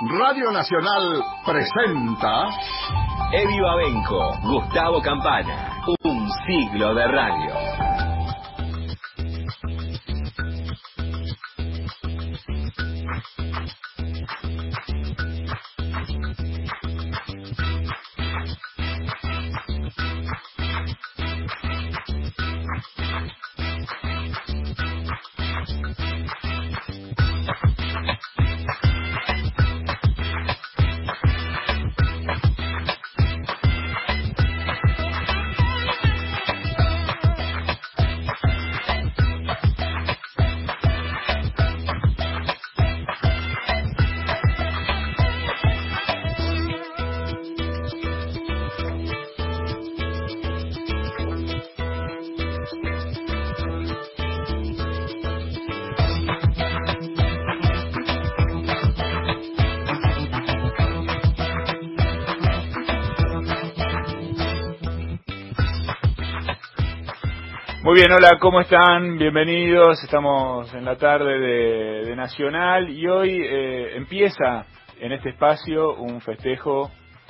Radio Nacional presenta Eddie Babenco, Gustavo Campana, un siglo de radio. Muy bien, hola, ¿cómo están? Bienvenidos, estamos en la tarde de Nacional y hoy empieza en este espacio un festejo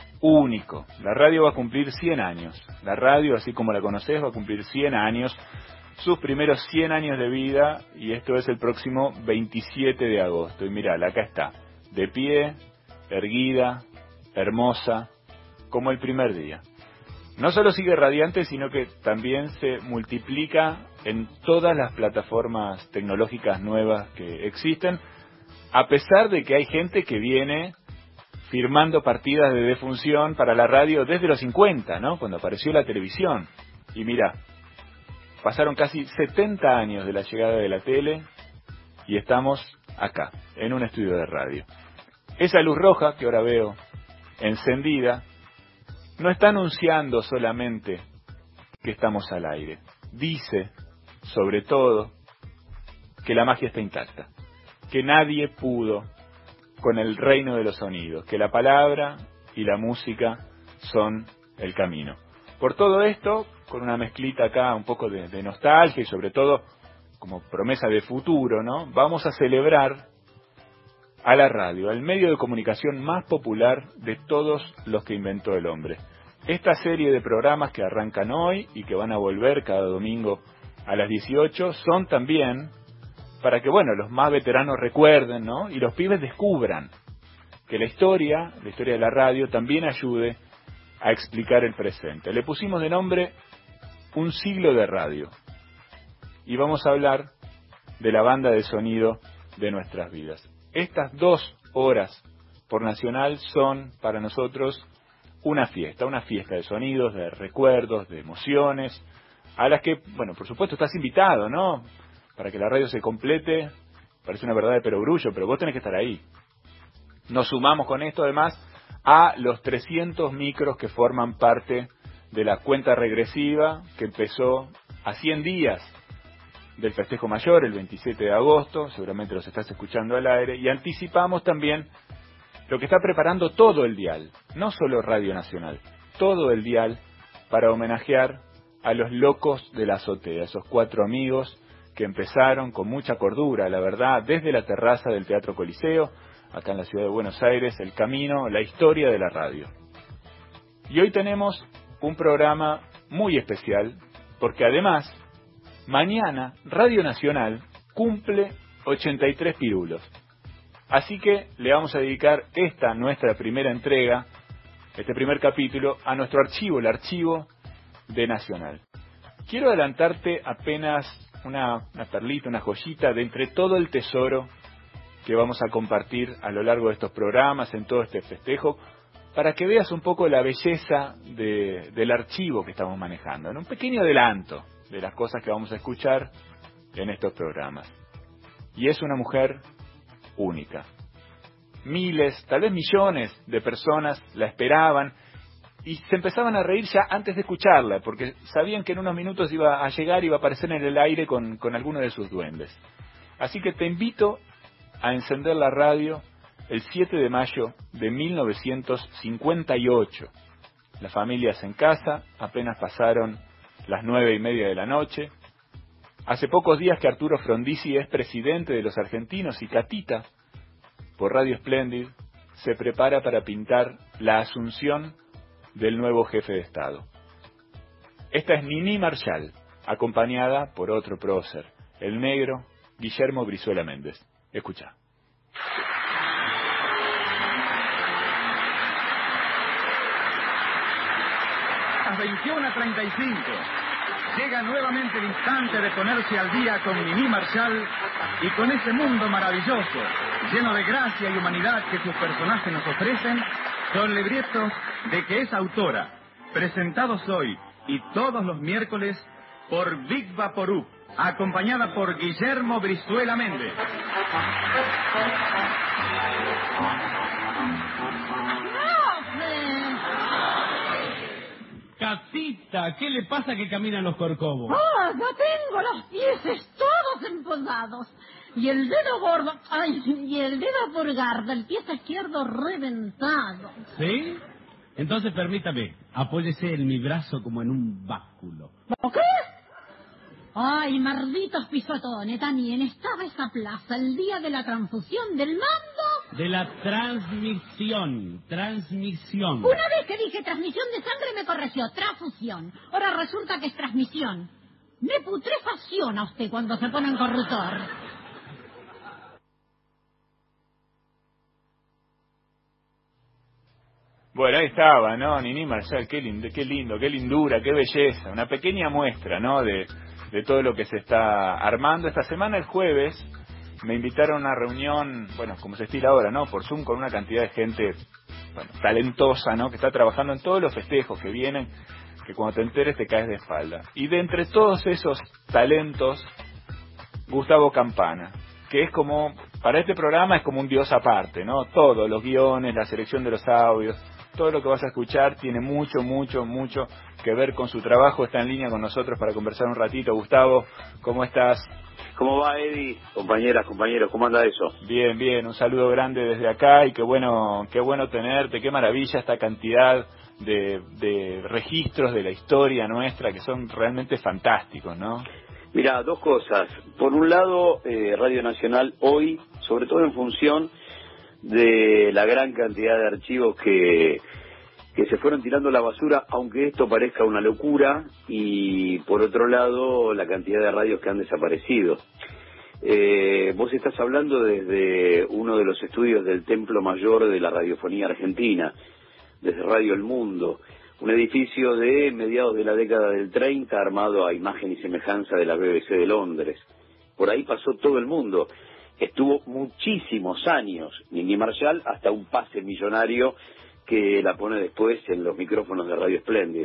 único. La radio va a cumplir 100 años. La radio, así como la conocés, va a cumplir 100 años, sus primeros 100 años de vida, y esto es el próximo 27 de agosto. Y mirá, acá está, de pie, erguida, hermosa, como el primer día. No solo sigue radiante, sino que también se multiplica en todas las plataformas tecnológicas nuevas que existen, a pesar de que hay gente que viene firmando partidas de defunción para la radio desde los 50, ¿no? Cuando apareció la televisión. Y mirá, pasaron casi 70 años de la llegada de la tele y estamos acá, en un estudio de radio. Esa luz roja que ahora veo encendida no está anunciando solamente que estamos al aire. Dice, sobre todo, que la magia está intacta, que nadie pudo con el reino de los sonidos, que la palabra y la música son el camino. Por todo esto, con una mezclita acá un poco de nostalgia y sobre todo como promesa de futuro, ¿no? Vamos a celebrar a la radio, al medio de comunicación más popular de todos los que inventó el hombre. Esta serie de programas que arrancan hoy y que van a volver cada domingo a las 18 son también para que, bueno, los más veteranos recuerden, ¿no? Y los pibes descubran que la historia de la radio también ayude a explicar el presente. Le pusimos de nombre Un siglo de radio y vamos a hablar de la banda de sonido de nuestras vidas. Estas 2 horas por Nacional son para nosotros una fiesta de sonidos, de recuerdos, de emociones, a las que, bueno, por supuesto estás invitado, ¿no? Para que la radio se complete, parece una verdad de perogrullo, pero vos tenés que estar ahí. Nos sumamos con esto además a los 300 micros que forman parte de la cuenta regresiva que empezó a 100 días del festejo mayor, el 27 de agosto, seguramente los estás escuchando al aire, y anticipamos también lo que está preparando todo el dial, no solo Radio Nacional, todo el dial para homenajear a los locos de la azotea, esos 4 amigos que empezaron con mucha cordura, la verdad, desde la terraza del Teatro Coliseo, acá en la ciudad de Buenos Aires, el camino, la historia de la radio. Y hoy tenemos un programa muy especial, porque además, mañana Radio Nacional cumple 83 pirulos. Así que le vamos a dedicar nuestra primera entrega, este primer capítulo, a nuestro archivo, el archivo de Nacional. Quiero adelantarte apenas una perlita, una joyita de entre todo el tesoro que vamos a compartir a lo largo de estos programas, en todo este festejo, para que veas un poco la belleza del archivo que estamos manejando, en un pequeño adelanto de las cosas que vamos a escuchar en estos programas. Y es una mujer única. Miles, tal vez millones de personas la esperaban y se empezaban a reír ya antes de escucharla, porque sabían que en unos minutos iba a llegar y iba a aparecer en el aire con alguno de sus duendes. Así que te invito a encender la radio el 7 de mayo de 1958. Las familias en casa, apenas pasaron las 9:30 de la noche. Hace pocos días que Arturo Frondizi es presidente de los argentinos y Catita, por Radio Splendid, se prepara para pintar la asunción del nuevo jefe de Estado. Esta es Nini Marshall, acompañada por otro prócer, el negro Guillermo Brizuela Méndez. Escucha. A 21:35 llega nuevamente el instante de ponerse al día con Nini Marshall y con ese mundo maravilloso, lleno de gracia y humanidad que sus personajes nos ofrecen, con libretos de que es autora, presentados hoy y todos los miércoles por Big Vaporub, acompañada por Guillermo Brizuela Méndez. Catita, ¿qué le pasa que caminan los corcovos? ¡Ah, ya tengo los pies todos empolvados! Y el dedo gordo, y el dedo pulgar del pie izquierdo reventado. ¿Sí? Entonces permítame, apóyese en mi brazo como en un báculo. ¿Qué? Ay, malditos pisotones, también estaba esa plaza el día de la transfusión del mando. De la transmisión. Una vez que dije transmisión de sangre me corrigió, transfusión. Ahora resulta que es transmisión. Me putrefacciona usted cuando se pone en corruptor. Bueno, ahí estaba, ¿no? Nini Marshall, qué lindo, qué lindura, qué belleza. Una pequeña muestra, ¿no? De todo lo que se está armando. Esta semana, el jueves, me invitaron a una reunión, bueno, como se estila ahora, ¿no? Por Zoom, con una cantidad de gente, bueno, talentosa, ¿no? Que está trabajando en todos los festejos que vienen, que cuando te enteres te caes de espalda. Y de entre todos esos talentos, Gustavo Campana, que es como, para este programa es como un dios aparte, ¿no? Todos los guiones, la selección de los audios, todo lo que vas a escuchar tiene mucho que ver con su trabajo. Está en línea con nosotros para conversar un ratito. Gustavo, ¿cómo estás? ¿Cómo va, Eddie? Compañeras, compañeros, ¿cómo anda eso? Bien, un saludo grande desde acá y qué bueno tenerte, qué maravilla esta cantidad de registros de la historia nuestra que son realmente fantásticos, ¿no? Mira, dos cosas. Por un lado, Radio Nacional hoy, sobre todo en función de la gran cantidad de archivos que se fueron tirando a la basura, aunque esto parezca una locura, y por otro lado, la cantidad de radios que han desaparecido. Vos estás hablando desde uno de los estudios del Templo Mayor de la Radiofonía Argentina, desde Radio El Mundo, un edificio de mediados de la década del 30, armado a imagen y semejanza de la BBC de Londres. Por ahí pasó todo el mundo. Estuvo muchísimos años Nini Marshall, hasta un pase millonario que la pone después en los micrófonos de Radio Splendid.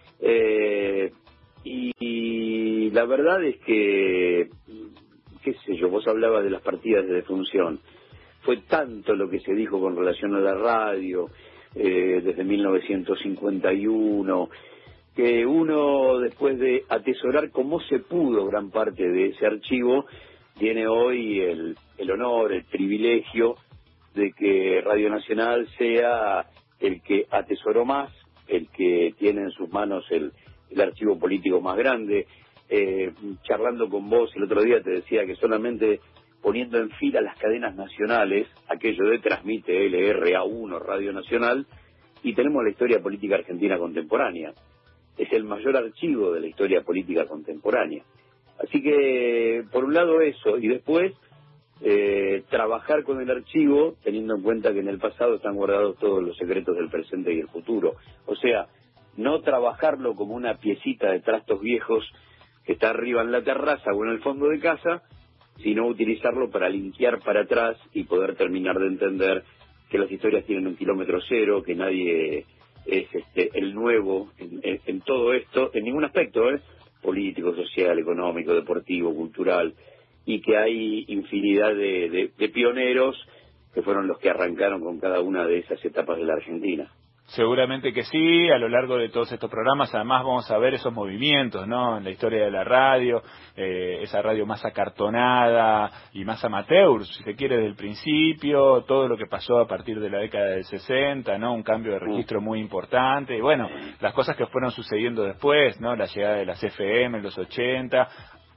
Y la verdad es que, qué sé yo, vos hablabas de las partidas de defunción. Fue tanto lo que se dijo con relación a la radio, desde 1951, que uno, después de atesorar como se pudo gran parte de ese archivo, tiene hoy el honor, el privilegio de que Radio Nacional sea el que atesoró más, el que tiene en sus manos el archivo político más grande. Charlando con vos el otro día te decía que solamente poniendo en fila las cadenas nacionales, aquello de transmite LRA1 Radio Nacional, y tenemos la historia política argentina contemporánea. Es el mayor archivo de la historia política contemporánea. Así que, por un lado eso, y después trabajar con el archivo, teniendo en cuenta que en el pasado están guardados todos los secretos del presente y el futuro. O sea, no trabajarlo como una piecita de trastos viejos que está arriba en la terraza o en el fondo de casa, sino utilizarlo para linkear para atrás y poder terminar de entender que las historias tienen un kilómetro cero, que nadie es el nuevo en todo esto, en ningún aspecto, político, social, económico, deportivo, cultural, y que hay infinidad de pioneros que fueron los que arrancaron con cada una de esas etapas de la Argentina. Seguramente que sí, a lo largo de todos estos programas además vamos a ver esos movimientos, ¿no? En la historia de la radio, esa radio más acartonada y más amateur, si se quiere, desde el principio, todo lo que pasó a partir de la década del 60, ¿no? Un cambio de registro muy importante, y bueno, las cosas que fueron sucediendo después, ¿no? La llegada de las FM en los 80,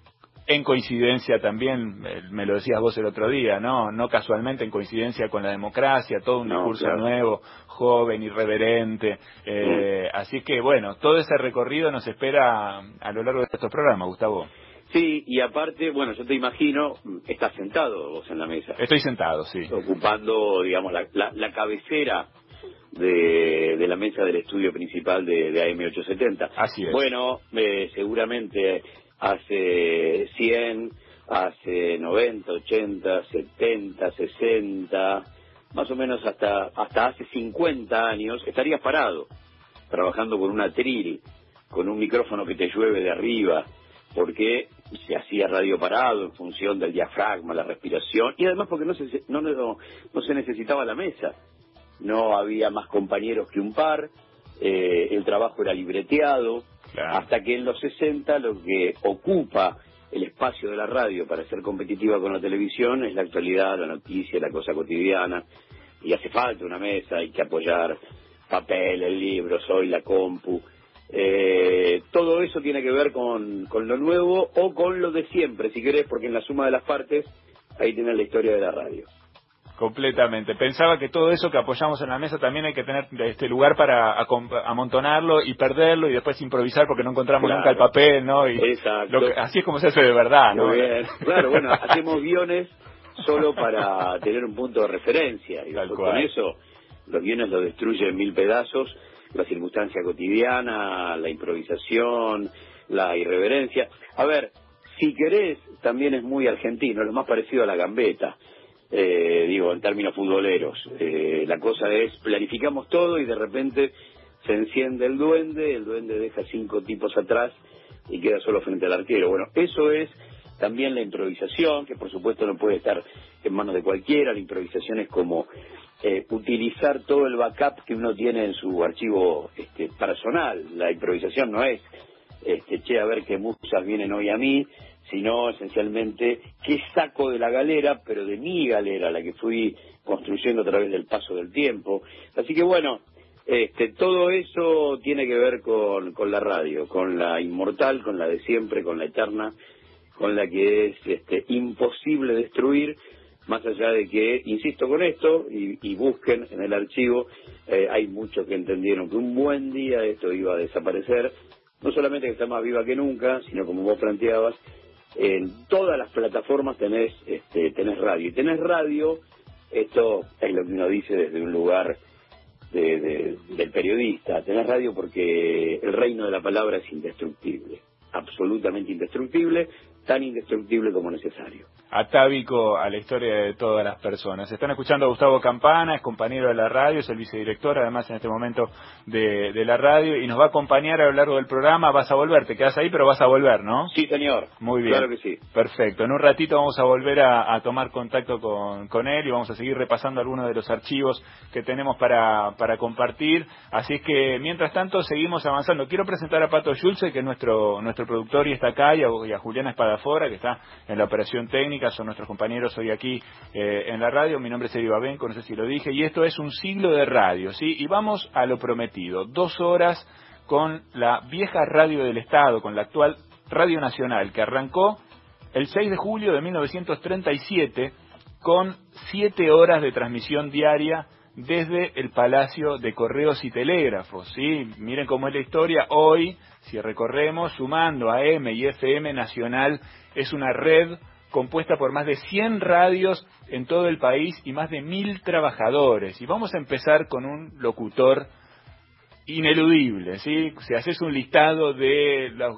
en coincidencia también, me lo decías vos el otro día, no casualmente en coincidencia con la democracia, todo un discurso nuevo, joven, irreverente, así que bueno, todo ese recorrido nos espera a lo largo de estos programas, Gustavo. Sí, y aparte, bueno, yo te imagino, estás sentado vos en la mesa. Estoy sentado, sí. Ocupando, digamos, la cabecera de la mesa del estudio principal de AM870. Así es. Bueno, seguramente hace 100, hace 90, 80, 70, 60, más o menos hasta hace 50 años, estarías parado, trabajando con un atril, con un micrófono que te llueve de arriba, porque se hacía radio parado en función del diafragma, la respiración, y además porque no se necesitaba la mesa. No había más compañeros que un par, el trabajo era libreteado, hasta que en los 60 lo que ocupa el espacio de la radio para ser competitiva con la televisión es la actualidad, la noticia, la cosa cotidiana, y hace falta una mesa, hay que apoyar papel, el libro, hoy la compu. Todo eso tiene que ver con lo nuevo o con lo de siempre, si querés, porque en la suma de las partes ahí tenés la historia de la radio. Completamente. Pensaba que todo eso que apoyamos en la mesa también hay que tener este lugar para amontonarlo y perderlo y después improvisar porque no encontramos nunca el papel, ¿no? Y exacto. Así es como se hace de verdad, ¿no? Muy bien. Claro, bueno, hacemos guiones solo para tener un punto de referencia y con eso los guiones los destruyen en 1000 pedazos, la circunstancia cotidiana, la improvisación, la irreverencia. A ver, si querés, también es muy argentino, es lo más parecido a la gambeta. En términos futboleros, la cosa es, planificamos todo y de repente se enciende el duende deja 5 tipos atrás y queda solo frente al arquero. Bueno, eso es también la improvisación, que por supuesto no puede estar en manos de cualquiera. La improvisación es como utilizar todo el backup que uno tiene en su archivo personal. La improvisación no es, a ver qué musas vienen hoy a mí, sino esencialmente qué saco de la galera, pero de mi galera, la que fui construyendo a través del paso del tiempo. Así que bueno, todo eso tiene que ver con la radio, con la inmortal, con la de siempre, con la eterna, con la que es imposible destruir, más allá de que, insisto con esto, y busquen en el archivo, hay muchos que entendieron que un buen día esto iba a desaparecer, no solamente que está más viva que nunca, sino como vos planteabas, en todas las plataformas tenés radio. Y tenés radio, esto es lo que uno dice desde un lugar del periodista, tenés radio porque el reino de la palabra es indestructible, absolutamente indestructible, tan indestructible como necesario. Atávico a la historia de todas las personas. Están escuchando a Gustavo Campana, es compañero de la radio, es el vicedirector además en este momento de la radio y nos va a acompañar a lo largo del programa. Vas a volver, te quedas ahí pero vas a volver, ¿no? Sí, señor. Muy bien. Claro que sí. Perfecto. En un ratito vamos a volver a tomar contacto con él y vamos a seguir repasando algunos de los archivos que tenemos para compartir. Así es que mientras tanto seguimos avanzando. Quiero presentar a Pato Schulze, que es nuestro productor y está acá, y a Juliana Espadafora, que está en la operación técnica. Son nuestros compañeros hoy aquí en la radio. Mi nombre es Eddie Babenco, no sé si lo dije, y esto es un siglo de radio, ¿sí? Y vamos a lo prometido, 2 horas con la vieja radio del Estado, con la actual Radio Nacional, que arrancó el 6 de julio de 1937 con 7 horas de transmisión diaria desde el Palacio de Correos y Telégrafos, ¿sí? Miren cómo es la historia. Hoy, si recorremos, sumando AM y FM Nacional, es una red compuesta por más de 100 radios en todo el país y más de 1000 trabajadores. Y vamos a empezar con un locutor ineludible, ¿sí? Si haces un listado de las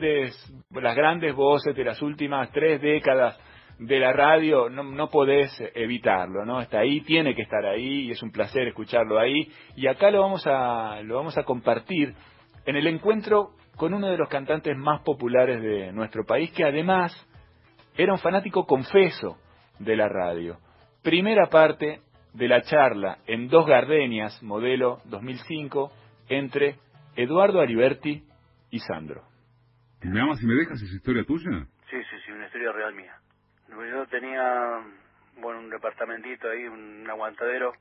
grandes voces de las últimas 3 décadas de la radio, no podés evitarlo, ¿no? Está ahí, tiene que estar ahí y es un placer escucharlo ahí. Y acá lo vamos a compartir en el encuentro con uno de los cantantes más populares de nuestro país, que además era un fanático confeso de la radio. Primera parte de la charla en 2 gardenias, modelo 2005, entre Eduardo Ariberti y Sandro. ¿Me amas y me dejas? ¿Es historia tuya? Sí, una historia real mía. Yo tenía, un departamentito ahí, un aguantadero,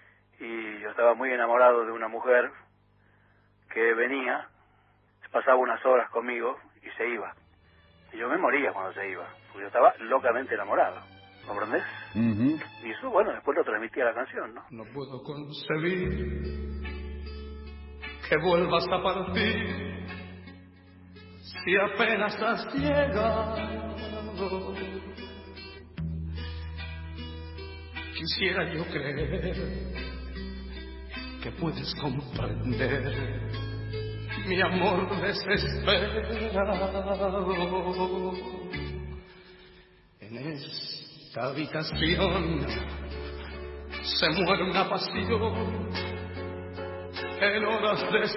y yo estaba muy enamorado de una mujer que venía, pasaba unas horas conmigo y se iba. Y yo me moría cuando se iba, porque yo estaba locamente enamorado. ¿Comprendés? Y eso, bueno, después lo transmitía la canción, ¿no? No puedo concebir que vuelvas a partir si apenas has llegado. Quisiera yo creer que puedes comprender mi amor desesperado. En esta habitación se muere una pasión en horas de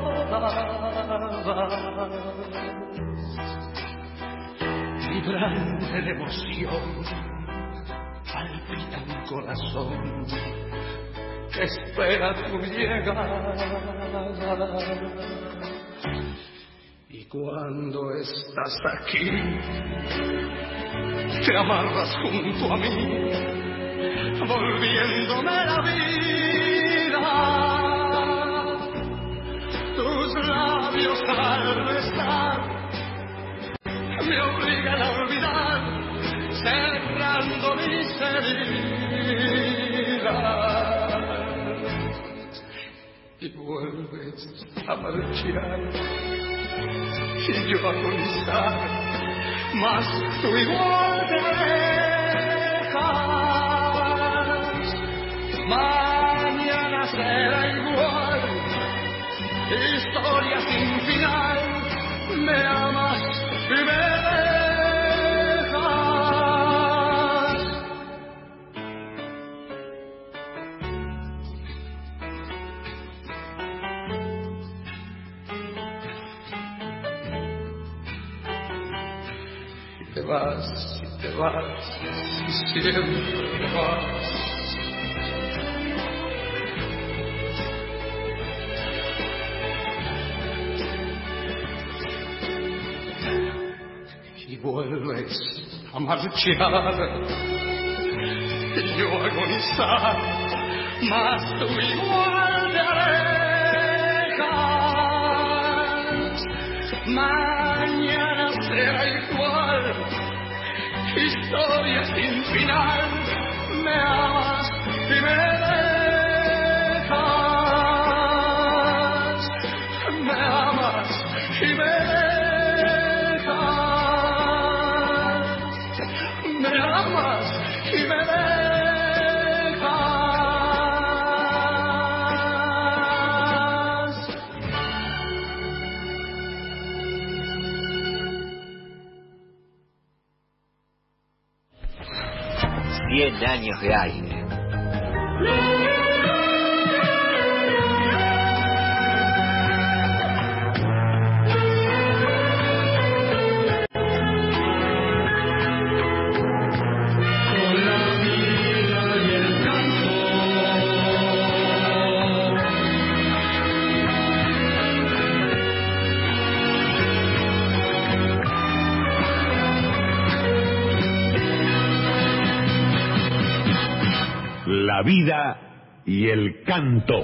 soledad, vibrante de emoción, palpita mi corazón que espera tu llegada. Y cuando estás aquí, te amarras junto a mí, volviéndome la vida. Tus labios al besar me obligan a olvidar, cerrando mis heridas. Y vuelves a marchar y yo a agonizar, mas tú igual te dejas. Mañana será igual, historia sin final, me amas y me dejas. Y te vas, y siempre te vas. Y vuelves a marchar y yo a agonizar, mas tú igual te alejas. Mañana será igual, historia sin final, me amas y me dejas. Me amas y me dejas. Me amas y me dejas. 100 años de aire. La vida y el canto.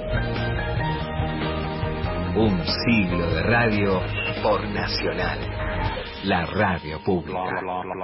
Un siglo de radio por Nacional, la radio pública.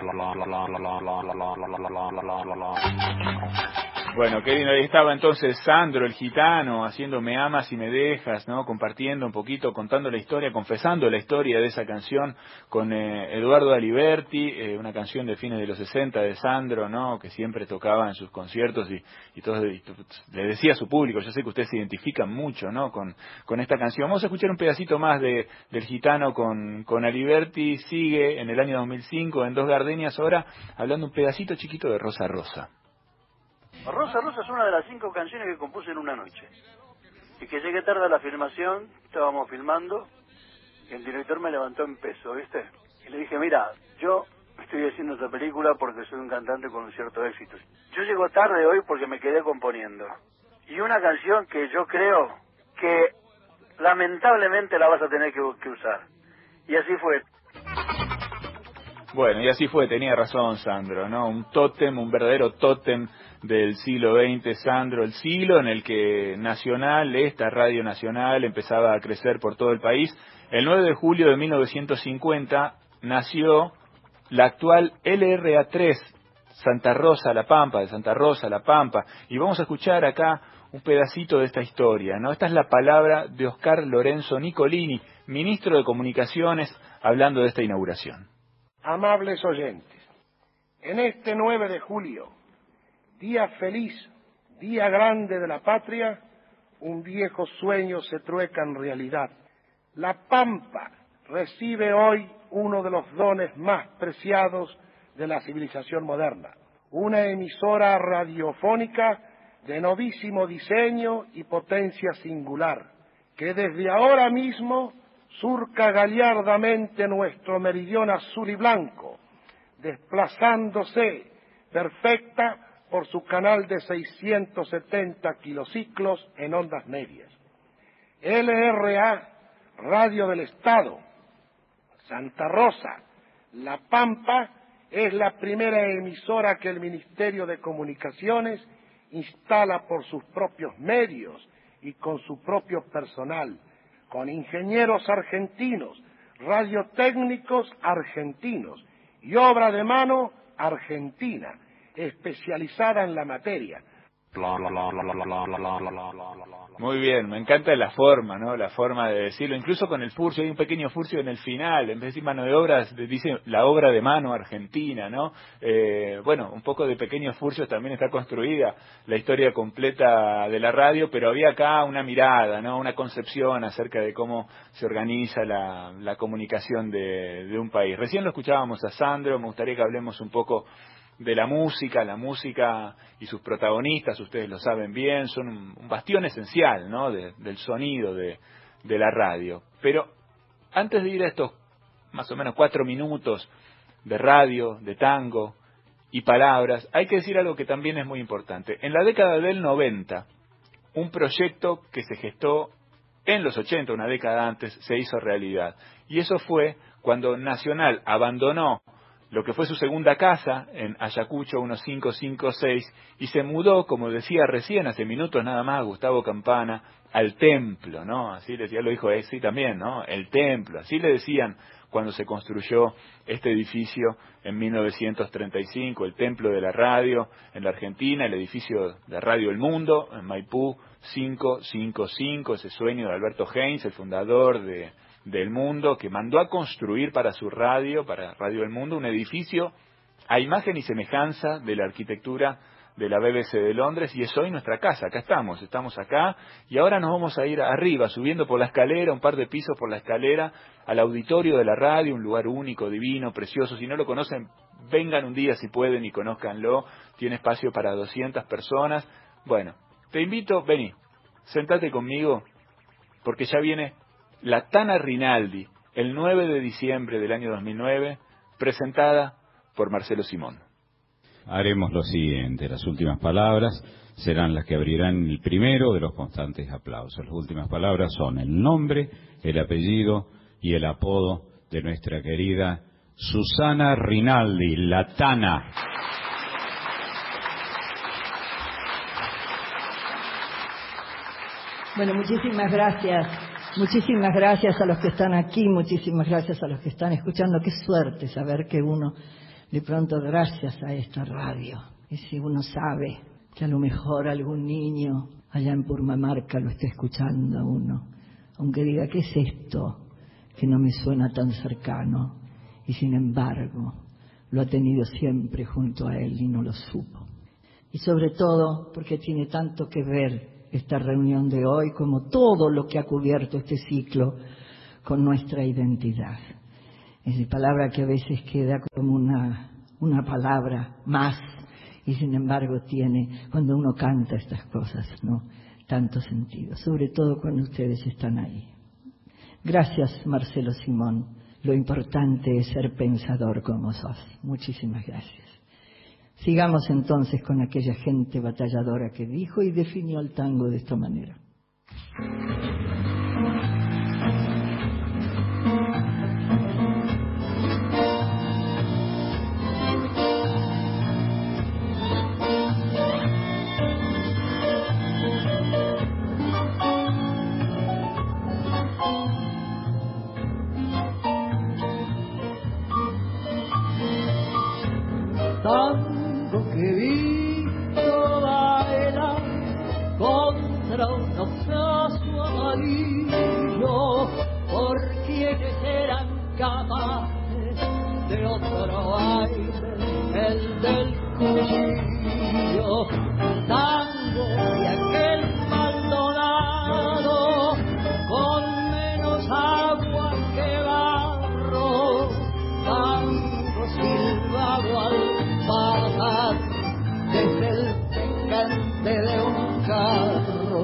Bueno, qué lindo, ahí estaba entonces Sandro, el gitano, haciendo Me amas y me dejas, ¿no? Compartiendo un poquito, contando la historia, confesando la historia de esa canción con Eduardo Aliberti, una canción de fines de los 60 de Sandro, ¿no? Que siempre tocaba en sus conciertos y le decía a su público, yo sé que ustedes se identifican mucho, ¿no? Con esta canción. Vamos a escuchar un pedacito más del gitano con Aliberti. Sigue en el año 2005 en Dos Gardenias, ahora hablando un pedacito chiquito de Rosa Rosa. Rosa Rosa es una de las 5 canciones que compuse en una noche. Y que llegué tarde a la filmación, estábamos filmando, y el director me levantó en peso, ¿viste? Y le dije, mira, yo estoy haciendo esta película porque soy un cantante con un cierto éxito. Yo llego tarde hoy porque me quedé componiendo. Y una canción que yo creo que lamentablemente la vas a tener que usar. Y así fue. Bueno, y así fue, tenía razón Sandro, ¿no? Un tótem, un verdadero tótem del siglo XX, Sandro, el siglo en el que Nacional, esta Radio Nacional, empezaba a crecer por todo el país. El 9 de julio de 1950 nació la actual LRA3, Santa Rosa La Pampa, de Santa Rosa La Pampa, y vamos a escuchar acá un pedacito de esta historia, ¿no? Esta es la palabra de Oscar Lorenzo Nicolini, ministro de Comunicaciones, hablando de esta inauguración. Amables oyentes, en este 9 de julio, día feliz, día grande de la patria, un viejo sueño se trueca en realidad. La Pampa recibe hoy uno de los dones más preciados de la civilización moderna, una emisora radiofónica de novísimo diseño y potencia singular, que desde ahora mismo surca gallardamente nuestro meridión azul y blanco, desplazándose perfecta por su canal de 670 kilociclos en ondas medias. LRA, Radio del Estado, Santa Rosa, La Pampa, es la primera emisora que el Ministerio de Comunicaciones instala por sus propios medios y con su propio personal, con ingenieros argentinos, radiotécnicos argentinos y obra de mano argentina, especializada en la materia. Muy bien, me encanta la forma, ¿no? La forma de decirlo, incluso con el furcio, hay un pequeño furcio en el final, en vez de decir mano de obra, dice la obra de mano argentina, ¿no? Bueno, un poco de pequeños furcios también está construida la historia completa de la radio, pero había acá una mirada, ¿no? Una concepción acerca de cómo se organiza la comunicación de un país. Recién lo escuchábamos a Sandro, me gustaría que hablemos un poco de la música y sus protagonistas, ustedes lo saben bien, son un bastión esencial, ¿no? del sonido de la radio. Pero antes de ir a estos más o menos 4 minutos de radio, de tango y palabras, hay que decir algo que también es muy importante. En la década del 90, un proyecto que se gestó en los 80, una década antes, se hizo realidad. Y eso fue cuando Nacional abandonó lo que fue su segunda casa en Ayacucho 1556 y se mudó, como decía recién hace minutos nada más Gustavo Campana, al templo, ¿no? Así le decía, lo dijo sí también, ¿no? El templo, así le decían cuando se construyó este edificio en 1935, el templo de la radio en la Argentina, el edificio de Radio El Mundo en Maipú 555, ese sueño de Alberto Heinz, el fundador del Mundo, que mandó a construir para su radio, para Radio El Mundo, un edificio a imagen y semejanza de la arquitectura de la BBC de Londres, y es hoy nuestra casa. Acá estamos acá, y ahora nos vamos a ir arriba, subiendo por la escalera, un par de pisos por la escalera, al auditorio de la radio, un lugar único, divino, precioso. Si no lo conocen, vengan un día si pueden y conózcanlo. Tiene espacio para 200 personas. Bueno, te invito, vení, sentate conmigo, porque ya viene la Tana Rinaldi, el 9 de diciembre del año 2009, presentada por Marcelo Simón. Haremos lo siguiente, las últimas palabras serán las que abrirán el primero de los constantes aplausos. Las últimas palabras son el nombre, el apellido y el apodo de nuestra querida Susana Rinaldi, la Tana. Bueno, muchísimas gracias. Muchísimas gracias a los que están aquí, muchísimas gracias a los que están escuchando. Qué suerte saber que uno, de pronto, gracias a esta radio, y si uno sabe que a lo mejor algún niño allá en Purmamarca lo está escuchando a uno, aunque diga, ¿qué es esto que no me suena tan cercano? Y sin embargo, lo ha tenido siempre junto a él y no lo supo. Y sobre todo porque tiene tanto que ver esta reunión de hoy, como todo lo que ha cubierto este ciclo, con nuestra identidad. Es la palabra que a veces queda como una palabra más, y sin embargo tiene, cuando uno canta estas cosas, ¿no?, tanto sentido, sobre todo cuando ustedes están ahí. Gracias, Marcelo Simón. Lo importante es ser pensador como sos. Muchísimas gracias. Sigamos entonces con aquella gente batalladora que dijo y definió el tango de esta manera. palillo, por quienes eran capaces de otro aire, el del cuchillo, tango de aquel Maldonado, con menos agua que barro, tango silbado al pasar desde el picante de un carro,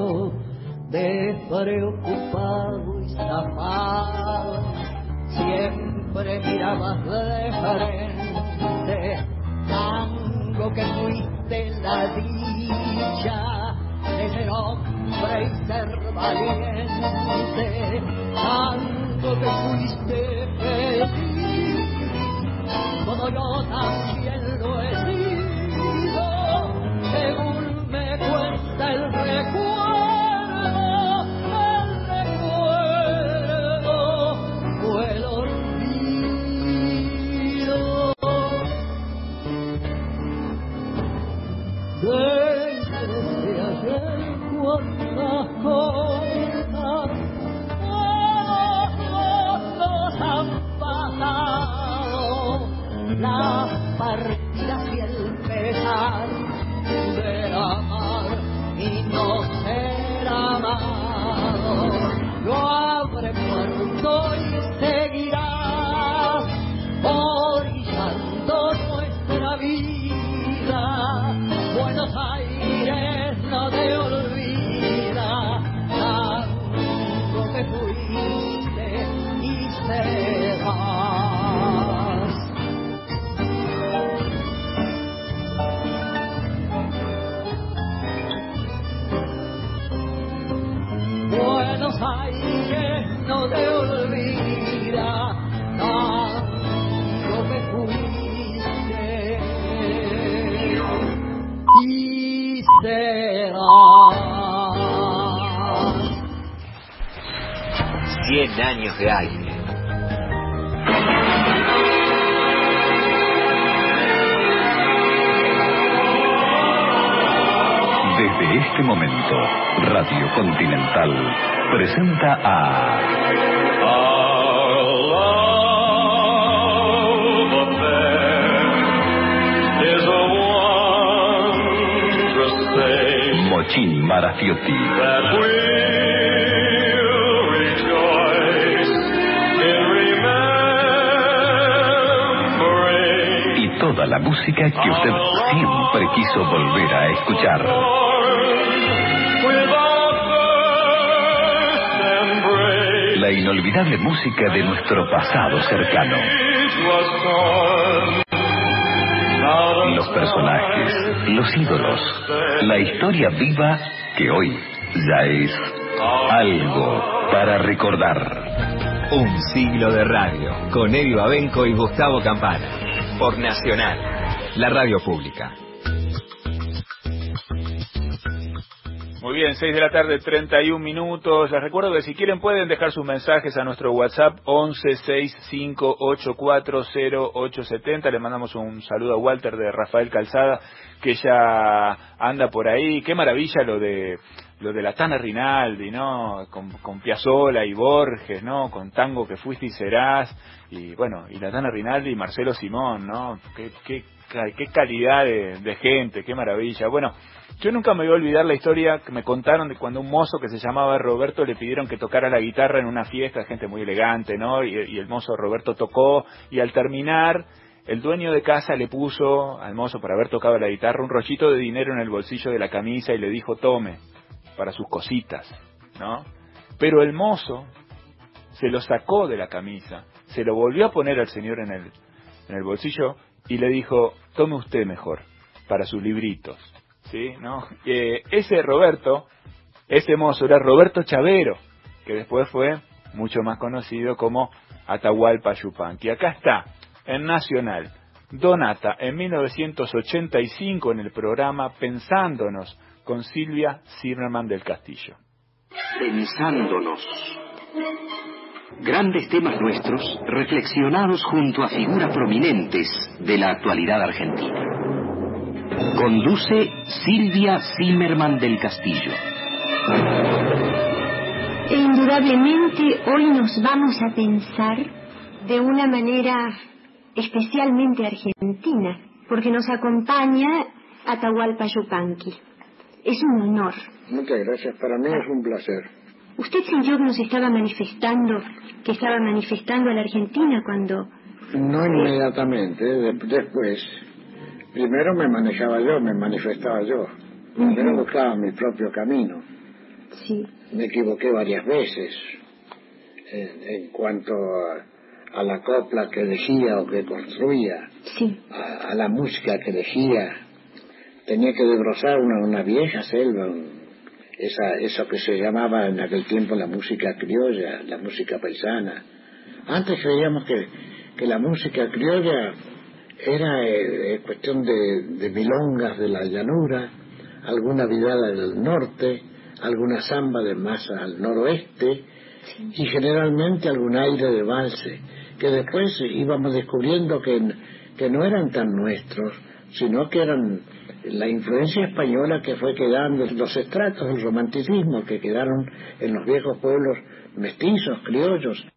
despreocupado y zafado, siempre mirabas de frente, tango que fuiste la dicha de ser hombre y ser valiente, tango que fuiste feliz, como yo también lo he sido, según me cuenta el recuerdo, fue el olvido. Desde ayer cuántas cosas nos han pasado, las partidas y el pesar de amar y no ser amado. Lo habré muerto y seguirás orillando nuestra vida. Buenos Aires no te olvida, tanto que fuiste y serás. Buenos Aires no te olvida, tanto que fuiste y serás. 100 años de aire. Desde este momento, Radio Continental presenta a... Mochín Marafiotti. Y toda la música que usted siempre quiso volver a escuchar. La inolvidable música de nuestro pasado cercano. Los personajes, los ídolos, la historia viva que hoy ya es algo para recordar. Un siglo de radio, con Eddie Babenco y Gustavo Campana, por Nacional, la radio pública. Muy bien, 6 de la tarde, 31 minutos. Les recuerdo que si quieren pueden dejar sus mensajes a nuestro WhatsApp 1165840870. Le mandamos un saludo a Walter de Rafael Calzada, que ya anda por ahí. Qué maravilla lo de la Tana Rinaldi, ¿no? Con Piazzolla y Borges, ¿no? Con Tango que fuiste y serás. Y bueno, y la Tana Rinaldi y Marcelo Simón, ¿no? Qué calidad de gente, qué maravilla. Bueno, yo nunca me voy a olvidar la historia que me contaron de cuando un mozo que se llamaba Roberto le pidieron que tocara la guitarra en una fiesta, gente muy elegante, ¿no? Y el mozo Roberto tocó, y al terminar, el dueño de casa le puso al mozo, por haber tocado la guitarra, un rollito de dinero en el bolsillo de la camisa y le dijo, tome, para sus cositas, ¿no? Pero el mozo se lo sacó de la camisa, se lo volvió a poner al señor en el bolsillo y le dijo, tome usted mejor, para sus libritos. ¿Sí? ¿No? Ese Roberto, ese mozo era Roberto Chavero, que después fue mucho más conocido como Atahualpa Yupanqui. Acá está, en Nacional, Donata, en 1985, en el programa Pensándonos, con Silvia Zimmerman del Castillo. Pensándonos. Grandes temas nuestros, reflexionados junto a figuras prominentes de la actualidad argentina. Conduce Silvia Zimmerman del Castillo. E indudablemente hoy nos vamos a pensar de una manera especialmente argentina, porque nos acompaña Atahualpa Yupanqui. Es un honor. Muchas gracias, para mí es un placer. ¿Usted sintió que nos estaba manifestando, a la Argentina cuando...? No inmediatamente, después. Primero me manifestaba yo. Primero buscaba mi propio camino. Sí. Me equivoqué varias veces en cuanto a la copla que elegía o que construía, sí. a la música que elegía. Tenía que desbrozar una vieja selva, eso que se llamaba en aquel tiempo la música criolla, la música paisana. Antes creíamos que la música criolla era cuestión de milongas de la llanura, alguna vidala del norte, alguna samba de más al noroeste, sí. Y generalmente algún aire de valse, que después íbamos descubriendo que no eran tan nuestros, sino que eran la influencia española que fue quedando, los estratos del romanticismo que quedaron en los viejos pueblos mestizos, criollos.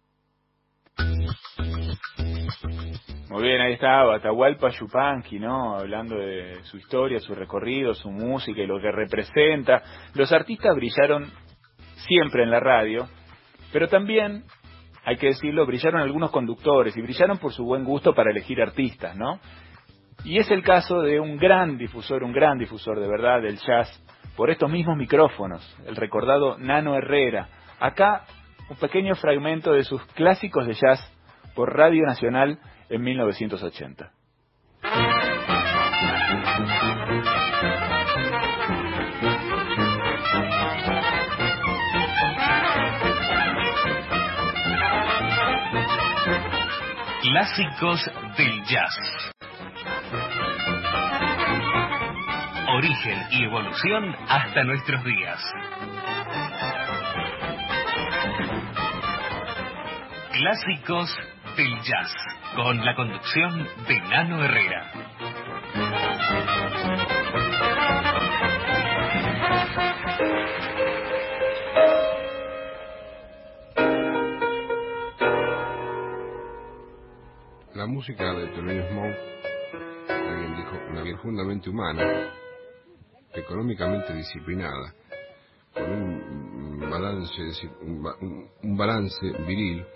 Muy bien, ahí estaba Atahualpa Yupanqui, ¿no? Hablando de su historia, su recorrido, su música y lo que representa. Los artistas brillaron siempre en la radio, pero también, hay que decirlo, brillaron algunos conductores y brillaron por su buen gusto para elegir artistas, ¿no? Y es el caso de un gran difusor de verdad del jazz, por estos mismos micrófonos, el recordado Nano Herrera. Acá, un pequeño fragmento de sus clásicos de jazz por Radio Nacional en 1980. Clásicos del jazz. Origen y evolución hasta nuestros días. Clásicos del jazz, con la conducción de Nano Herrera. La música de Thelonious Monk, alguien dijo, profundamente humana, económicamente disciplinada, con un balance viril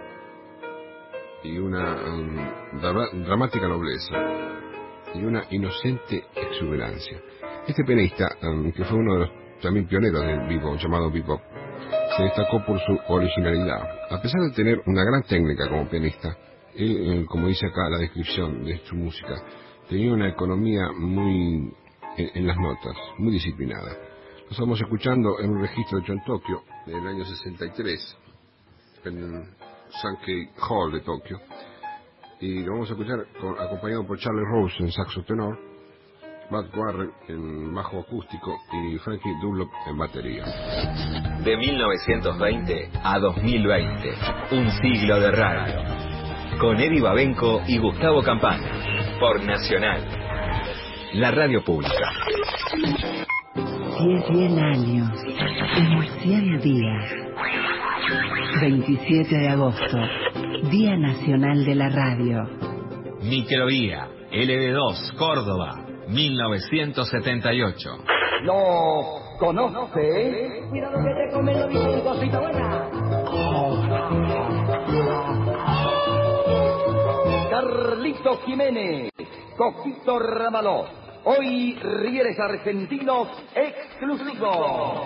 y una dramática nobleza y una inocente exuberancia. Este pianista, que fue uno de los también pioneros del bebop, llamado bebop, se destacó por su originalidad. A pesar de tener una gran técnica como pianista, él, como dice acá la descripción de su música, tenía una economía muy en las notas, muy disciplinada. Lo estamos escuchando en un registro hecho en Tokio del año 63, en Sankei Hall de Tokio, y lo vamos a escuchar acompañado por Charlie Rose en saxo tenor, Bud Warren en bajo acústico y Frankie Dunlop en batería. De 1920 a 2020, un siglo de radio, con Eddie Babenco y Gustavo Campana, por Nacional, la radio pública. 100 años, en 100 días. 27 de agosto, Día Nacional de la Radio. Microvía, LD2, Córdoba, 1978. ¿Lo conoce? Cuidado que te comen los bichos, cosita buena. Carlito Jiménez, Coquito Ramaló. Hoy rieles argentinos exclusivos.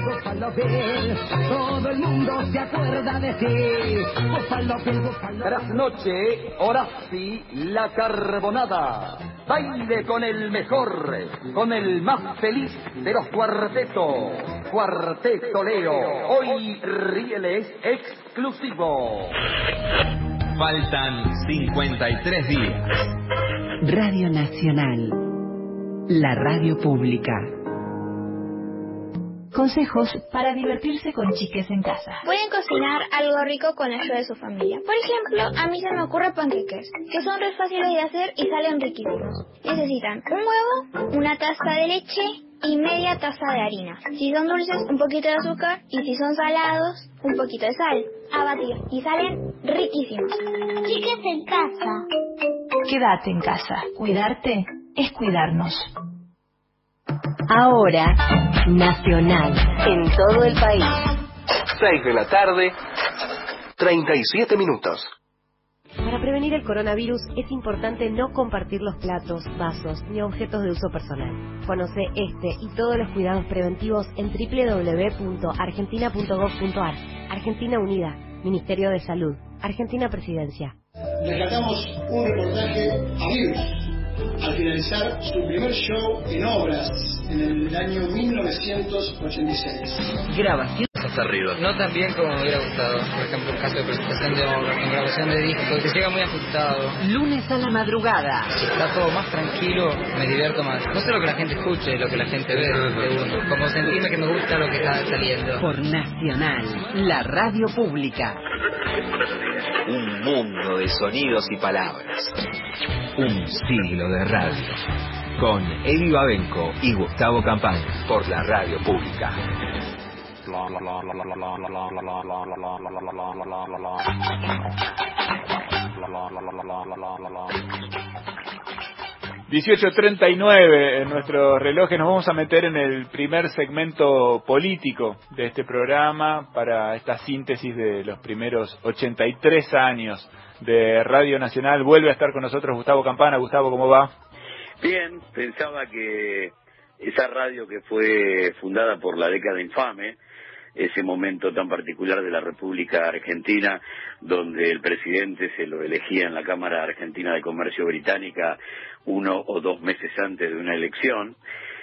Todo el mundo se acuerda de ti. Trasnoche, Horaci, la carbonada. Baile con el mejor, con el más feliz de los cuartetos. Cuarteto Leo. Hoy rieles exclusivos. Faltan 53 días. Radio Nacional, la radio pública. Consejos para divertirse con chiques en casa. Pueden cocinar algo rico con la ayuda de su familia. Por ejemplo, a mí se me ocurre panqueques, que son re fáciles de hacer y salen riquísimos. Necesitan un huevo, una taza de leche y media taza de harina. Si son dulces, un poquito de azúcar, y si son salados, un poquito de sal. A batir, y salen riquísimos. Chiques en casa. Quédate en casa. Cuidarte es cuidarnos. Ahora, Nacional, en todo el país. 6 de la tarde, 37 minutos. Para prevenir el coronavirus es importante no compartir los platos, vasos ni objetos de uso personal. Conoce este y todos los cuidados preventivos en www.argentina.gov.ar. Argentina Unida, Ministerio de Salud, Argentina Presidencia. Rescatamos un reportaje a Virus al finalizar su primer show en obras en el año 1986. Grabación hasta arriba. No tan bien como me hubiera gustado. Por ejemplo, en caso de presentación de obra, en grabación de discos, que llega muy ajustado. Lunes a la madrugada. Si está todo más tranquilo, me divierto más. No sé lo que la gente escuche, lo que la gente ve de uno. Como sentirme que me gusta lo que está saliendo. Por Nacional, la radio pública. Un mundo de sonidos y palabras. Un siglo de radio. Con Eddie Babenco y Gustavo Campana. Por la radio pública. 18:39 en nuestros relojes. Nos vamos a meter en el primer segmento político de este programa para esta síntesis de los primeros 83 años de Radio Nacional. Vuelve a estar con nosotros Gustavo Campana. Gustavo, ¿cómo va? Bien, pensaba que esa radio que fue fundada por la década infame, ese momento tan particular de la República Argentina, donde el presidente se lo elegía en la Cámara Argentina de Comercio Británica 1 o 2 meses antes de una elección,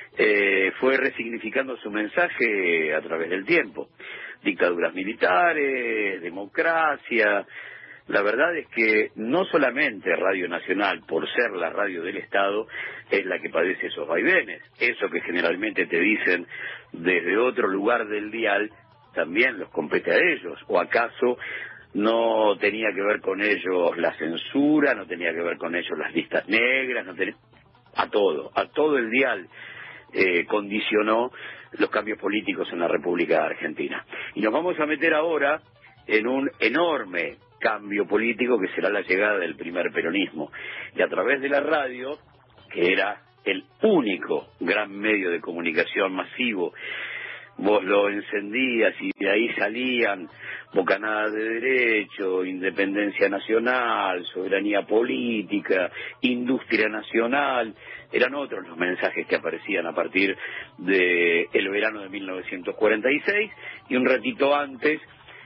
fue resignificando su mensaje a través del tiempo. Dictaduras militares, democracia. La verdad es que no solamente Radio Nacional, por ser la radio del Estado, es la que padece esos vaivenes. Eso que generalmente te dicen desde otro lugar del dial, también los compete a ellos. ¿O acaso no tenía que ver con ellos la censura, no tenía que ver con ellos las listas negras? A todo el dial condicionó los cambios políticos en la República Argentina. Y nos vamos a meter ahora en un enorme cambio político que será la llegada del primer peronismo. Y a través de la radio, que era el único gran medio de comunicación masivo, vos lo encendías y de ahí salían bocanadas de derecho, independencia nacional, soberanía política, industria nacional. Eran otros los mensajes que aparecían a partir del verano de 1946 y un ratito antes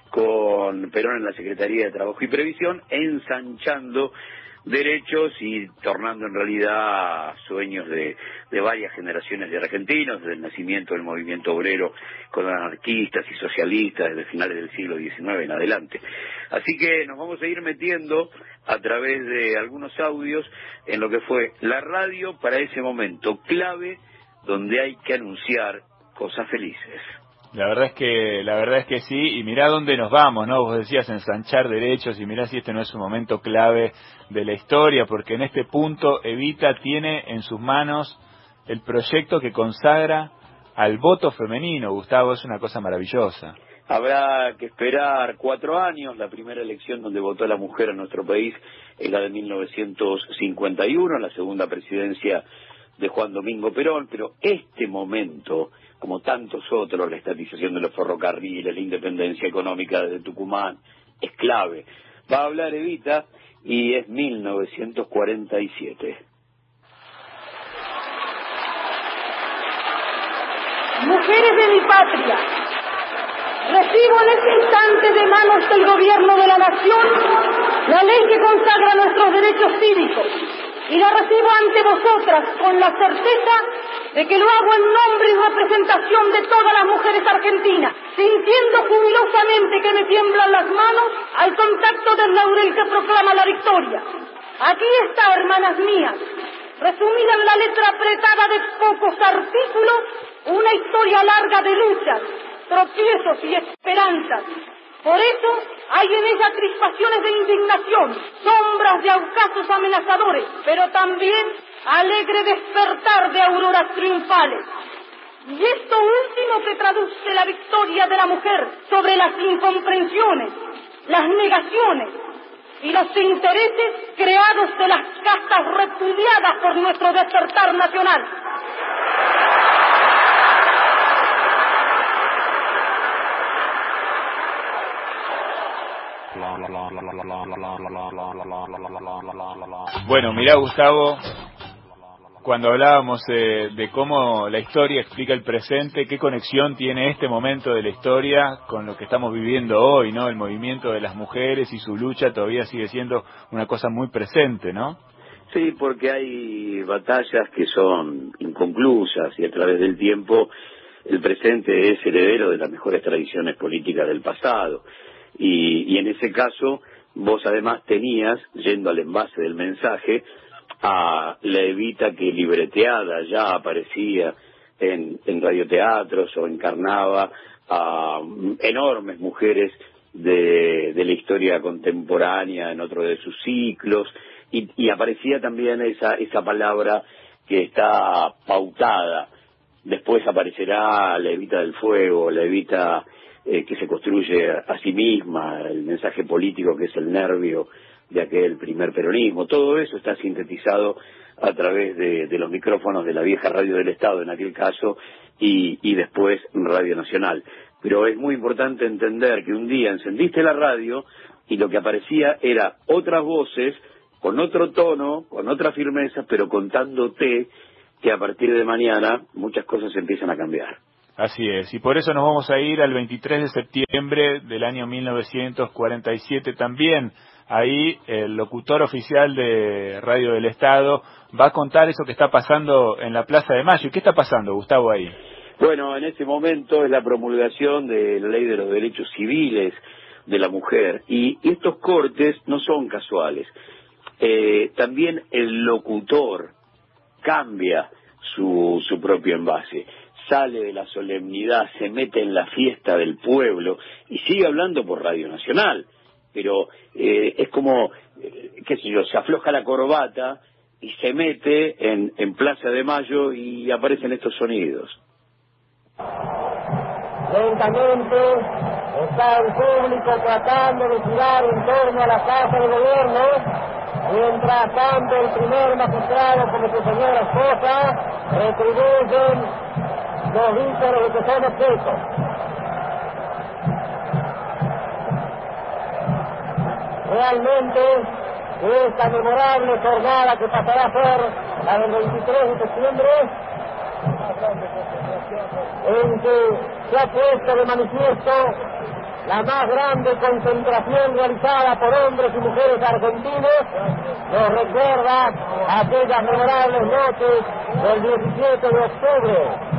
con Perón en la Secretaría de Trabajo y Previsión, ensanchando derechos y tornando en realidad sueños de varias generaciones de argentinos, desde el nacimiento del movimiento obrero con anarquistas y socialistas desde finales del siglo XIX en adelante. Así que nos vamos a ir metiendo a través de algunos audios en lo que fue la radio para ese momento clave donde hay que anunciar cosas felices. La verdad es que sí, y mirá dónde nos vamos, ¿no? Vos decías ensanchar derechos, y mirá si este no es un momento clave de la historia, porque en este punto Evita tiene en sus manos el proyecto que consagra al voto femenino. Gustavo, es una cosa maravillosa. Habrá que esperar 4 años. La primera elección donde votó la mujer en nuestro país es la de 1951, la segunda presidencia de Juan Domingo Perón, pero este momento, como tantos otros, la estatización de los ferrocarriles, la independencia económica de Tucumán, es clave. Va a hablar Evita y es 1947. Mujeres de mi patria, recibo en este instante de manos del gobierno de la nación la ley que consagra nuestros derechos cívicos y la recibo ante vosotras con la certeza de que lo hago en nombre y representación de todas las mujeres argentinas, sintiendo jubilosamente que me tiemblan las manos al contacto del laurel que proclama la victoria. Aquí está, hermanas mías, resumida en la letra apretada de pocos artículos, una historia larga de luchas, tropiezos y esperanzas. Por eso hay en ella crispaciones de indignación, sombras de ocasos amenazadores, pero también alegre despertar de auroras triunfales. Y esto último que traduce la victoria de la mujer sobre las incomprensiones, las negaciones y los intereses creados de las castas repudiadas por nuestro despertar nacional. Bueno, mirá, Gustavo, cuando hablábamos de cómo la historia explica el presente, qué conexión tiene este momento de la historia con lo que estamos viviendo hoy, ¿no? El movimiento de las mujeres y su lucha todavía sigue siendo una cosa muy presente, ¿no? Sí, porque hay batallas que son inconclusas y a través del tiempo el presente es heredero de las mejores tradiciones políticas del pasado. Y en ese caso, vos además tenías, yendo al envase del mensaje, a la Evita que libreteada ya aparecía en radioteatros o encarnaba a enormes mujeres de la historia contemporánea en otro de sus ciclos, y aparecía también esa palabra que está pautada. Después aparecerá la Evita del fuego, la Evita que se construye a sí misma, el mensaje político que es el nervio de aquel primer peronismo. Todo eso está sintetizado a través de los micrófonos de la vieja Radio del Estado en aquel caso y después Radio Nacional. Pero es muy importante entender que un día encendiste la radio y lo que aparecía era otras voces con otro tono, con otra firmeza, pero contándote que a partir de mañana muchas cosas empiezan a cambiar. Así es, y por eso nos vamos a ir al 23 de septiembre del año 1947 también. Ahí el locutor oficial de Radio del Estado va a contar eso que está pasando en la Plaza de Mayo. ¿Y qué está pasando, Gustavo, ahí? Bueno, en este momento es la promulgación de la Ley de los Derechos Civiles de la Mujer, y estos cortes no son casuales. También el locutor cambia su propio envase. Sale de la solemnidad, se mete en la fiesta del pueblo y sigue hablando por Radio Nacional, pero es como, qué sé yo, se afloja la corbata y se mete en Plaza de Mayo y aparecen estos sonidos. Lentamente está el público tratando de girar en torno a la Casa de Gobierno, mientras tanto el primer magistrado como su señora esposa retribuyen los íconos de que son objetos. Realmente, esta memorable jornada que pasará a ser la del 23 de septiembre, en que se ha puesto de manifiesto la más grande concentración realizada por hombres y mujeres argentinos, nos recuerda aquellas memorables noches del 17 de octubre.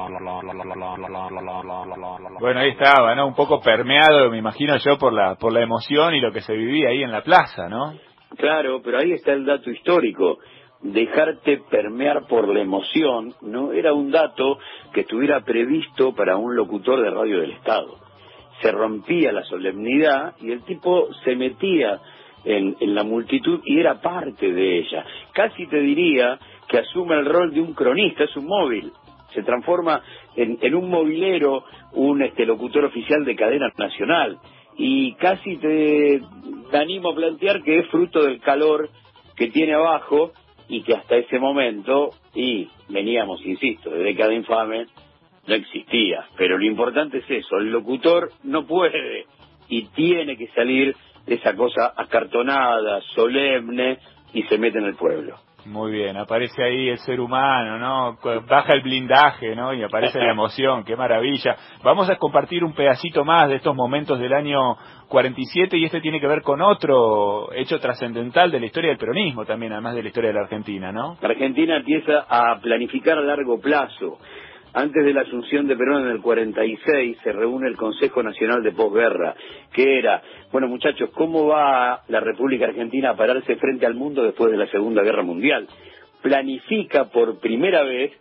Bueno, ahí estaba, ¿no? Un poco permeado, me imagino yo, por la emoción y lo que se vivía ahí en la plaza, ¿no? Claro, pero ahí está el dato histórico. Dejarte permear por la emoción no era un dato que estuviera previsto para un locutor de Radio del Estado. Se rompía la solemnidad y el tipo se metía en la multitud y era parte de ella. Casi te diría que asume el rol de un cronista, es un móvil. Se transforma en un movilero, un locutor oficial de cadena nacional. Y casi te animo a plantear que es fruto del calor que tiene abajo y que hasta ese momento, y veníamos, insisto, de década infame, no existía. Pero lo importante es eso, el locutor no puede y tiene que salir de esa cosa acartonada, solemne, y se mete en el pueblo. Muy bien, aparece ahí el ser humano, ¿no? Baja el blindaje, ¿no? Y aparece la emoción, qué maravilla. Vamos a compartir un pedacito más de estos momentos del año 47 y este tiene que ver con otro hecho trascendental de la historia del peronismo también, además de la historia de la Argentina, ¿no? La Argentina empieza a planificar a largo plazo. Antes de la asunción de Perón en el 46 se reúne el Consejo Nacional de Posguerra, que era, bueno muchachos, ¿cómo va la República Argentina a pararse frente al mundo después de la Segunda Guerra Mundial? Planifica por primera vez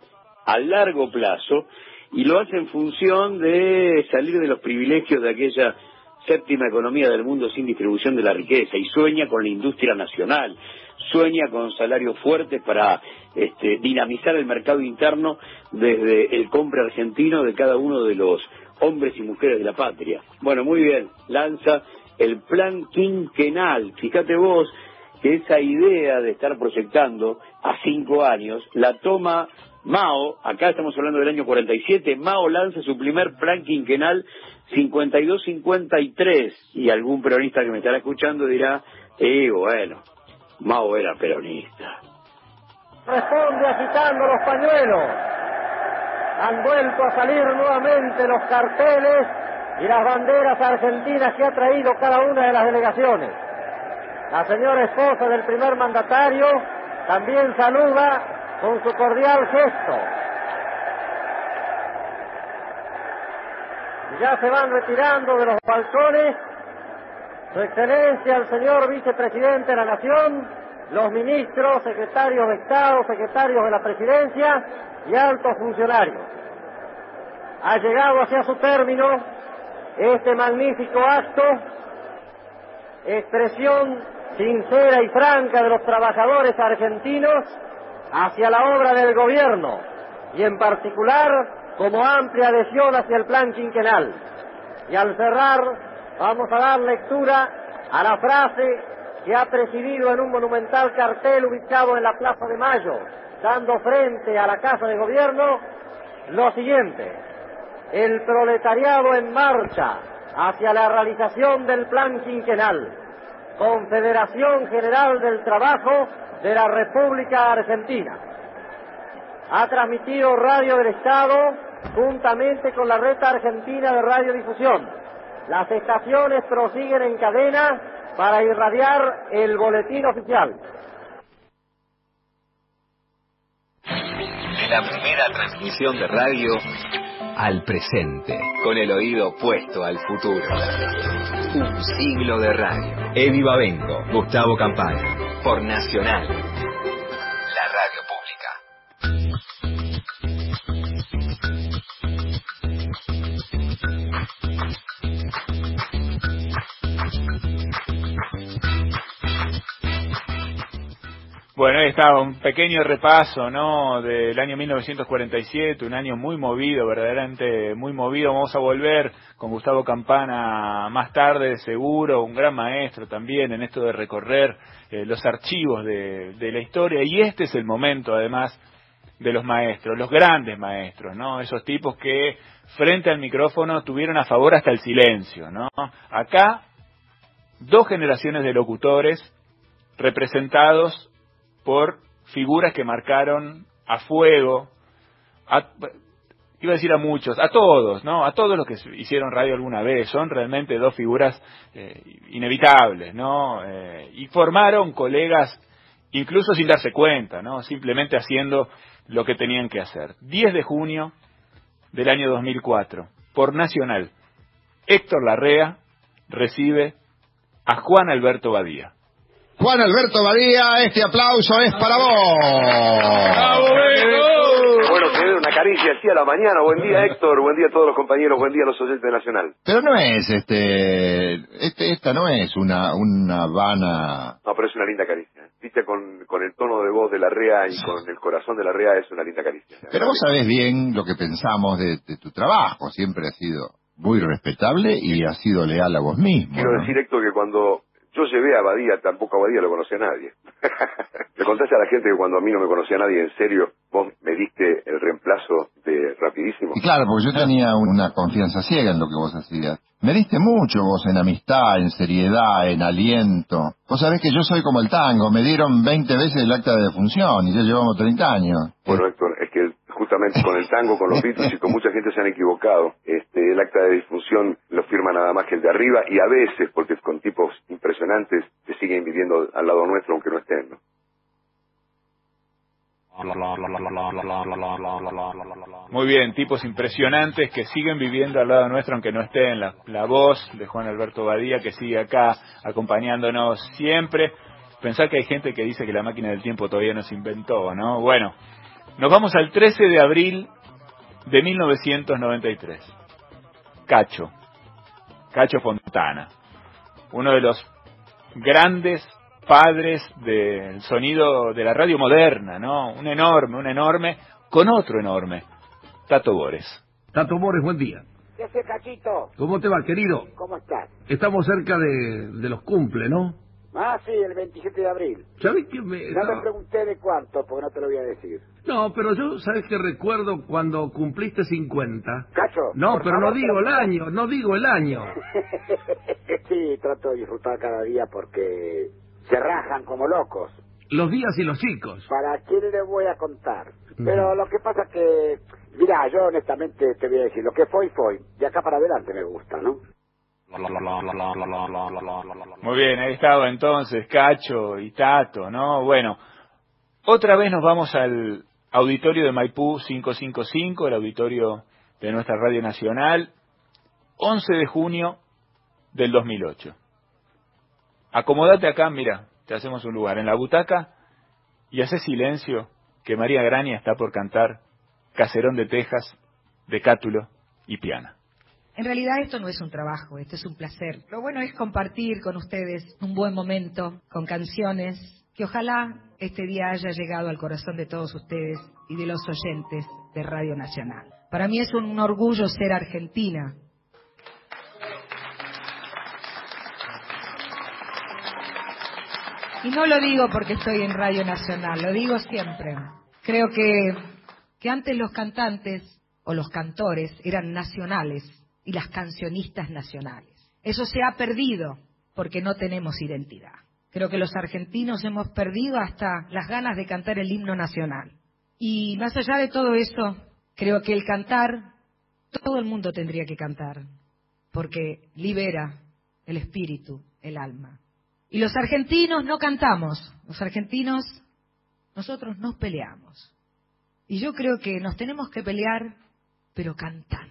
a largo plazo, y lo hace en función de salir de los privilegios de aquella séptima economía del mundo sin distribución de la riqueza, y sueña con la industria nacional, sueña con salarios fuertes para dinamizar el mercado interno desde el compra argentino de cada uno de los hombres y mujeres de la patria. Bueno, muy bien, lanza el plan quinquenal. Fíjate vos que esa idea de estar proyectando a 5 años la toma Mao. Acá estamos hablando del año 47, Mao lanza su primer plan quinquenal 52-53, y algún peronista que me estará escuchando dirá, bueno, Mao era peronista. Responde agitando los pañuelos. Han vuelto a salir nuevamente los carteles y las banderas argentinas que ha traído cada una de las delegaciones. La señora esposa del primer mandatario también saluda con su cordial gesto. Ya se van retirando de los balcones Su Excelencia el señor Vicepresidente de la Nación, los ministros, secretarios de Estado, secretarios de la Presidencia y altos funcionarios. Ha llegado hacia su término este magnífico acto, expresión sincera y franca de los trabajadores argentinos hacia la obra del gobierno y en particular como amplia adhesión hacia el plan quinquenal. Y al cerrar vamos a dar lectura a la frase que ha presidido en un monumental cartel ubicado en la Plaza de Mayo, dando frente a la Casa de Gobierno, lo siguiente: el proletariado en marcha hacia la realización del plan quinquenal, Confederación General del Trabajo de la República Argentina. Ha transmitido Radio del Estado juntamente con la Red Argentina de Radiodifusión. Las estaciones prosiguen en cadena para irradiar el boletín oficial. De la primera transmisión de radio al presente, con el oído puesto al futuro. Un siglo de radio. Eddie Babenco, Gustavo Campana, por Nacional, la radio pública. Bueno, ahí está un pequeño repaso, ¿no?, del año 1947, un año muy movido, verdaderamente muy movido. Vamos a volver con Gustavo Campana más tarde, seguro, un gran maestro también en esto de recorrer los archivos de la historia. Y este es el momento, además, de los maestros, los grandes maestros, ¿no? Esos tipos que frente al micrófono tuvieron a favor hasta el silencio, ¿no? Acá, 2 generaciones de locutores representados por figuras que marcaron a fuego, iba a decir a muchos, a todos, ¿no? A todos los que hicieron radio alguna vez. Son realmente 2 figuras inevitables, ¿no? Y formaron colegas incluso sin darse cuenta, ¿no? Simplemente haciendo lo que tenían que hacer. 10 de junio del año 2004, por Nacional, Héctor Larrea recibe a Juan Alberto Badía. Juan Alberto Badía, este aplauso es para vos. ¡Bravo, Beco! Bueno, tener una caricia así a la mañana. Buen día, Héctor. Buen día a todos los compañeros. Buen día a los oyentes de Nacional. Pero no es esta no es una vana. No, pero es una linda caricia. Viste, con el tono de voz de Larrea y con el corazón de Larrea es una linda caricia. Pero vos sabés bien lo que pensamos de tu trabajo. Siempre has sido muy respetable y has sido leal a vos mismo. Quiero decir, Héctor, que cuando yo llevé a Badía, tampoco a Badía lo conocía nadie. Le contaste a la gente que cuando a mí no me conocía nadie, en serio, vos me diste el reemplazo de Rapidísimo. Y claro, porque yo tenía una confianza ciega en lo que vos hacías. Me diste mucho vos en amistad, en seriedad, en aliento. Vos sabés que yo soy como el tango, me dieron 20 veces el acta de defunción y ya llevamos 30 años. Bueno, Héctor, es que justamente con el tango, con los Beatles y con mucha gente se han equivocado. El acta de difunción lo firma nada más que el de arriba, y a veces, porque con tipos impresionantes que siguen viviendo al lado nuestro aunque no estén, ¿no? Muy bien, tipos impresionantes que siguen viviendo al lado nuestro aunque no estén. La voz de Juan Alberto Badía, que sigue acá acompañándonos siempre. Pensar que hay gente que dice que la máquina del tiempo todavía no se inventó, ¿no? Bueno, Nos vamos al 13 de abril de 1993. Cacho Fontana, uno de los grandes padres del sonido de la radio moderna, ¿no? Un enorme, con otro enorme, Tato Bores. Tato Bores, buen día. ¿Qué hace, Cachito? ¿Cómo te va, querido? ¿Cómo estás? Estamos cerca de los cumple, ¿no? Ah, sí, el 27 de abril. ¿Sabes qué No me pregunté de cuánto, porque no te lo voy a decir. No, pero yo, ¿sabes qué recuerdo cuando cumpliste 50? Cacho. No, pero no digo el año. Sí, trato de disfrutar cada día porque se rajan como locos. Los días y los chicos. ¿Para quién le voy a contar? Pero lo que pasa que, mira, yo honestamente te voy a decir, lo que fue, de acá para adelante me gusta, ¿no? Muy bien, ahí estaba entonces Cacho y Tato, ¿no? Bueno, otra vez nos vamos al auditorio de Maipú 555, el auditorio de nuestra Radio Nacional, 11 de junio del 2008. Acomódate acá, mira, te hacemos un lugar en la butaca y hace silencio que María Grania está por cantar Caserón de Texas, de Cátulo y Piana. En realidad esto no es un trabajo, esto es un placer. Lo bueno es compartir con ustedes un buen momento, con canciones, que ojalá este día haya llegado al corazón de todos ustedes y de los oyentes de Radio Nacional. Para mí es un orgullo ser argentina. Y no lo digo porque estoy en Radio Nacional, lo digo siempre. Creo que antes los cantantes o los cantores eran nacionales y las cancionistas nacionales. Eso se ha perdido porque no tenemos identidad. Creo que los argentinos hemos perdido hasta las ganas de cantar el himno nacional. Y más allá de todo eso, creo que el cantar, todo el mundo tendría que cantar, porque libera el espíritu, el alma. Y los argentinos no cantamos, los argentinos, nosotros nos peleamos. Y yo creo que nos tenemos que pelear, pero cantando.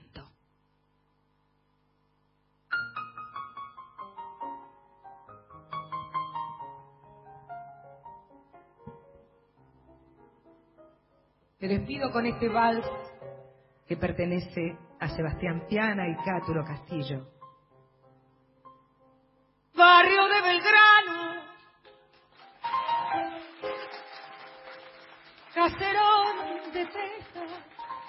Te despido con este vals que pertenece a Sebastián Piana y Cátulo Castillo. Barrio de Belgrano, Caserón de Texas,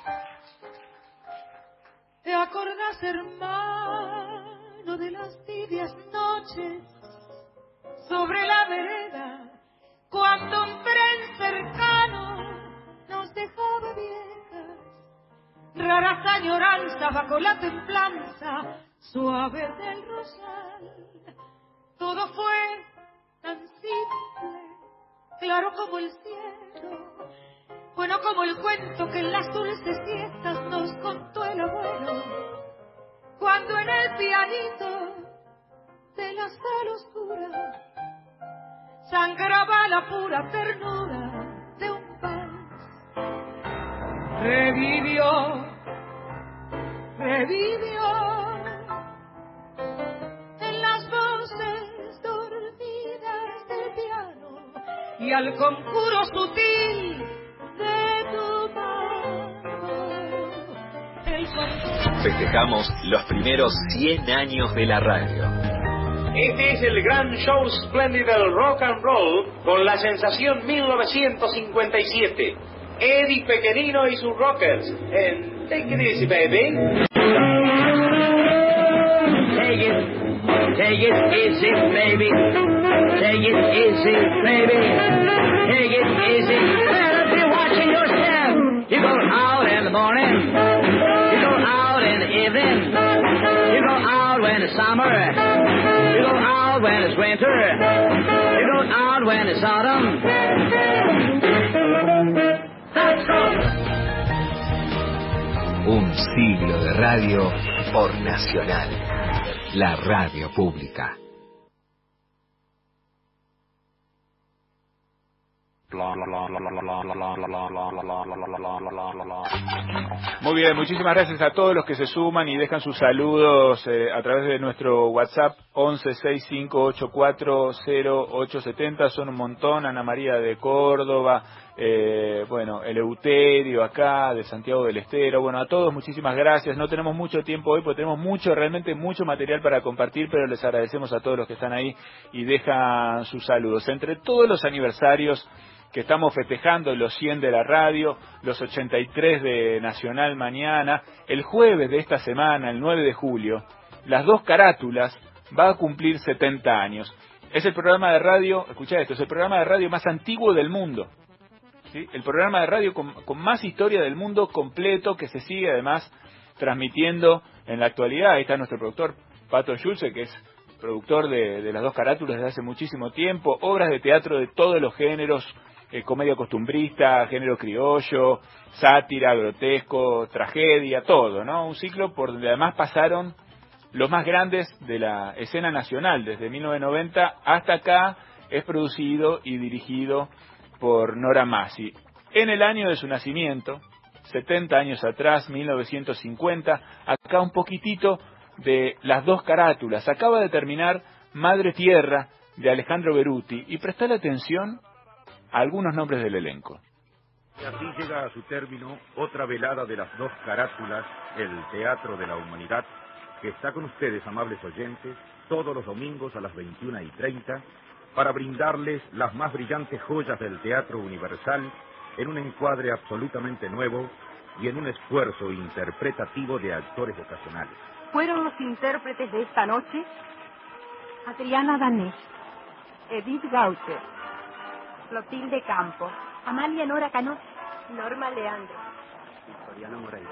¿te acordás, hermano, de las tibias noches sobre la vereda, cuando un tren cercano nos dejaba viejas, raras añoranzas bajo la templanza suave del rosal? Todo fue tan simple, claro como el cielo, bueno como el cuento que en las dulces fiestas nos contó el abuelo, cuando en el pianito de la sala oscura sangraba la pura ternura de un vals. Revivió en las voces dormidas del piano y al conjuro sutil de tu mano. Festejamos los primeros 100 años de la radio. Este es el gran show espléndido del rock and roll con la sensación 1957. Eddie Pequenino y sus Rockers en Take It Easy, Baby. Take it easy, baby. Take it easy, baby. Take it easy. Better be watching yourself. You go out in the morning. You go out in the evening. You go out when it's summer. You go out when it's winter. You go out when it's autumn. That's all. Un siglo de radio por Nacional, la radio pública. Muy bien, muchísimas gracias a todos los que se suman y dejan sus saludos a través de nuestro WhatsApp 1165840870. Son un montón. Ana María de Córdoba, bueno, Eleuterio acá, de Santiago del Estero. Bueno, a todos muchísimas gracias. No tenemos mucho tiempo hoy porque tenemos realmente mucho material para compartir, pero les agradecemos a todos los que están ahí y dejan sus saludos. Entre todos los aniversarios que estamos festejando, los 100 de la radio, los 83 de Nacional mañana, el jueves de esta semana, el 9 de julio, Las Dos Carátulas va a cumplir 70 años. Es el programa de radio, escuchá esto, es el programa de radio más antiguo del mundo. ¿Sí? El programa de radio con más historia del mundo completo, que se sigue además transmitiendo en la actualidad. Ahí está nuestro productor Pato Schulze, que es productor de Las Dos Carátulas desde hace muchísimo tiempo, obras de teatro de todos los géneros, comedia costumbrista, género criollo, sátira, grotesco, tragedia, todo, ¿no? Un ciclo por donde además pasaron los más grandes de la escena nacional, desde 1990 hasta acá. Es producido y dirigido por Nora Masi. En el año de su nacimiento, 70 años atrás, 1950, acá un poquitito de Las Dos Carátulas. Acaba de terminar Madre Tierra, de Alejandro Beruti, y prestale atención a algunos nombres del elenco. Y así llega a su término otra velada de Las Dos Carátulas, el Teatro de la Humanidad, que está con ustedes, amables oyentes, todos los domingos a las 21:30, para brindarles las más brillantes joyas del teatro universal en un encuadre absolutamente nuevo y en un esfuerzo interpretativo de actores ocasionales. Fueron los intérpretes de esta noche Adriana Danés, Edith Gaucher, Clotilde Campos, Amalia Nora Canós, Norma Leandro, Victoriano Moreira,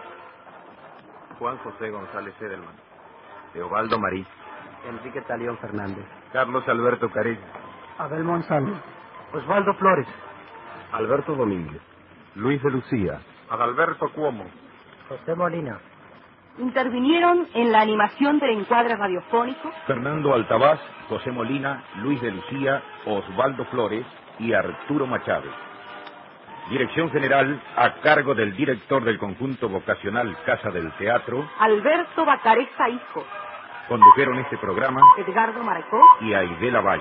Juan José González Edelman, Teobaldo Marí, Enrique Talión Fernández, Carlos Alberto Carey, Abel Monsalvo, Osvaldo Flores, Alberto Domínguez, Luis de Lucía, Adalberto Cuomo, José Molina. Intervinieron en la animación del encuadre radiofónico Fernando Altabás, José Molina, Luis de Lucía, Osvaldo Flores y Arturo Machado. Dirección general a cargo del director del conjunto vocacional Casa del Teatro, Alberto Bacareza Hijo. Condujeron este programa Edgardo Marcó y Aidela Valle.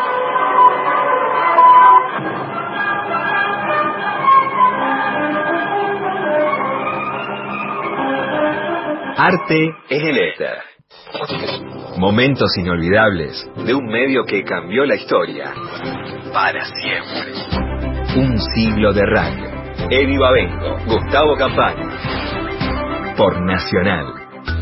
Arte es el éter. Momentos inolvidables de un medio que cambió la historia para siempre. Un siglo de radio. Eddie Babenco, Gustavo Campana. Por Nacional.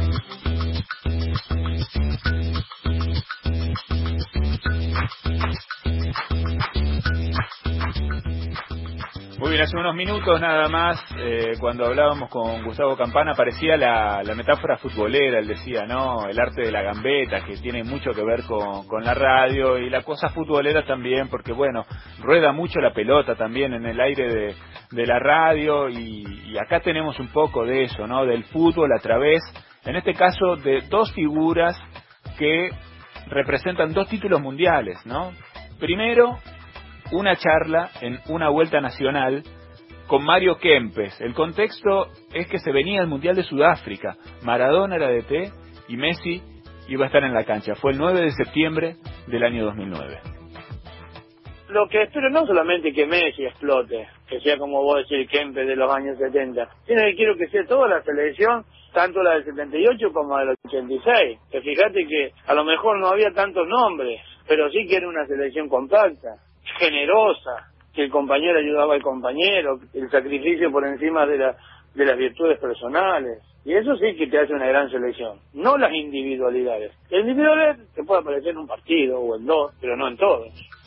Muy bien, hace unos minutos nada más, cuando hablábamos con Gustavo Campana, aparecía la metáfora futbolera. Él decía, ¿no? El arte de la gambeta, que tiene mucho que ver con la radio, y la cosa futbolera también, porque bueno, rueda mucho la pelota también en el aire de la radio, y acá tenemos un poco de eso, ¿no? Del fútbol a través, en este caso, de dos figuras que representan dos títulos mundiales, ¿no? Primero, una charla en una vuelta nacional con Mario Kempes. El contexto es que se venía el Mundial de Sudáfrica. Maradona era DT y Messi iba a estar en la cancha. Fue el 9 de septiembre del año 2009. Lo que espero no solamente que Messi explote, que sea como vos decís Kempes de los años 70, sino que quiero que sea toda la selección, tanto la del 78 como la del 86. Que fíjate que a lo mejor no había tantos nombres, pero sí que era una selección compacta, generosa, que el compañero ayudaba al compañero, el sacrificio por encima de las virtudes personales. Y eso sí que te hace una gran selección, no las individualidades. La individualidad te puede aparecer en un partido o en dos, pero no en todos.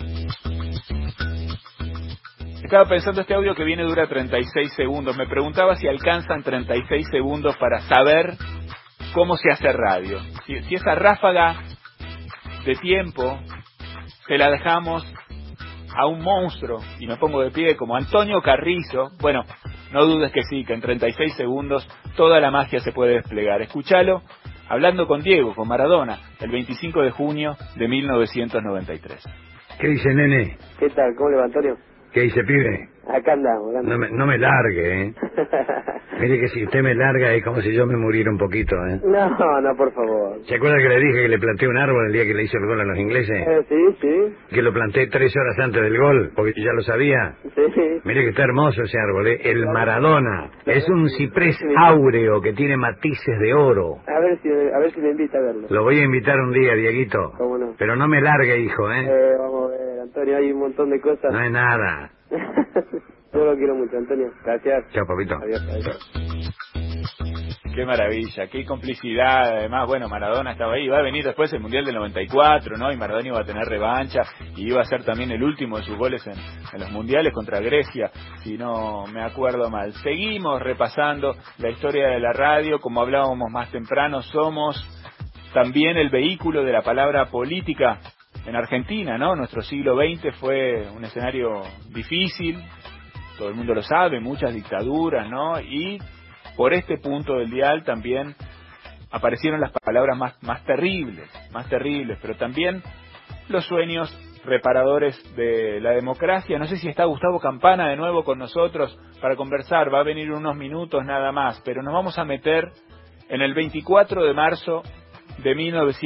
Estaba pensando, este audio que viene dura 36 segundos. Me preguntaba si alcanzan 36 segundos para saber cómo se hace radio. Si esa ráfaga de tiempo se la dejamos a un monstruo, y me pongo de pie como Antonio Carrizo, bueno, no dudes que sí, que en 36 segundos toda la magia se puede desplegar. Escúchalo hablando con Diego, con Maradona, el 25 de junio de 1993. ¿Qué dice, nene? ¿Qué tal? ¿Cómo le va, Antonio? ¿Qué dice, pibe? Acá andamos. No me largue, ¿eh? Mire que si usted me larga es como si yo me muriera un poquito, ¿eh? No, por favor. ¿Se acuerda que le dije que le planté un árbol el día que le hice el gol a los ingleses? Sí. Que lo planté 3 horas antes del gol, porque yo ya lo sabía. Sí. Mire que está hermoso ese árbol, ¿eh? El Maradona. Es un ciprés áureo que tiene matices de oro. A ver si me invita a verlo. Lo voy a invitar un día, Dieguito. ¿Cómo no? Pero no me largue, hijo, ¿eh? Vamos a ver, Antonio, hay un montón de cosas. No hay nada. Yo lo quiero mucho, Antonio. Gracias. Chao, papito. Adiós. Qué maravilla, qué complicidad. Además, bueno, Maradona estaba ahí. Va a venir después el Mundial del 94, ¿no? Y Maradona iba a tener revancha y iba a ser también el último de sus goles en los Mundiales contra Grecia, si no me acuerdo mal. Seguimos repasando la historia de la radio. Como hablábamos más temprano, somos también el vehículo de la palabra política en Argentina, ¿no? Nuestro siglo XX fue un escenario difícil, todo el mundo lo sabe, muchas dictaduras, ¿no? Y por este punto del dial también aparecieron las palabras más terribles, pero también los sueños reparadores de la democracia. No sé si está Gustavo Campana de nuevo con nosotros para conversar, va a venir unos minutos nada más, pero nos vamos a meter en el 24 de marzo de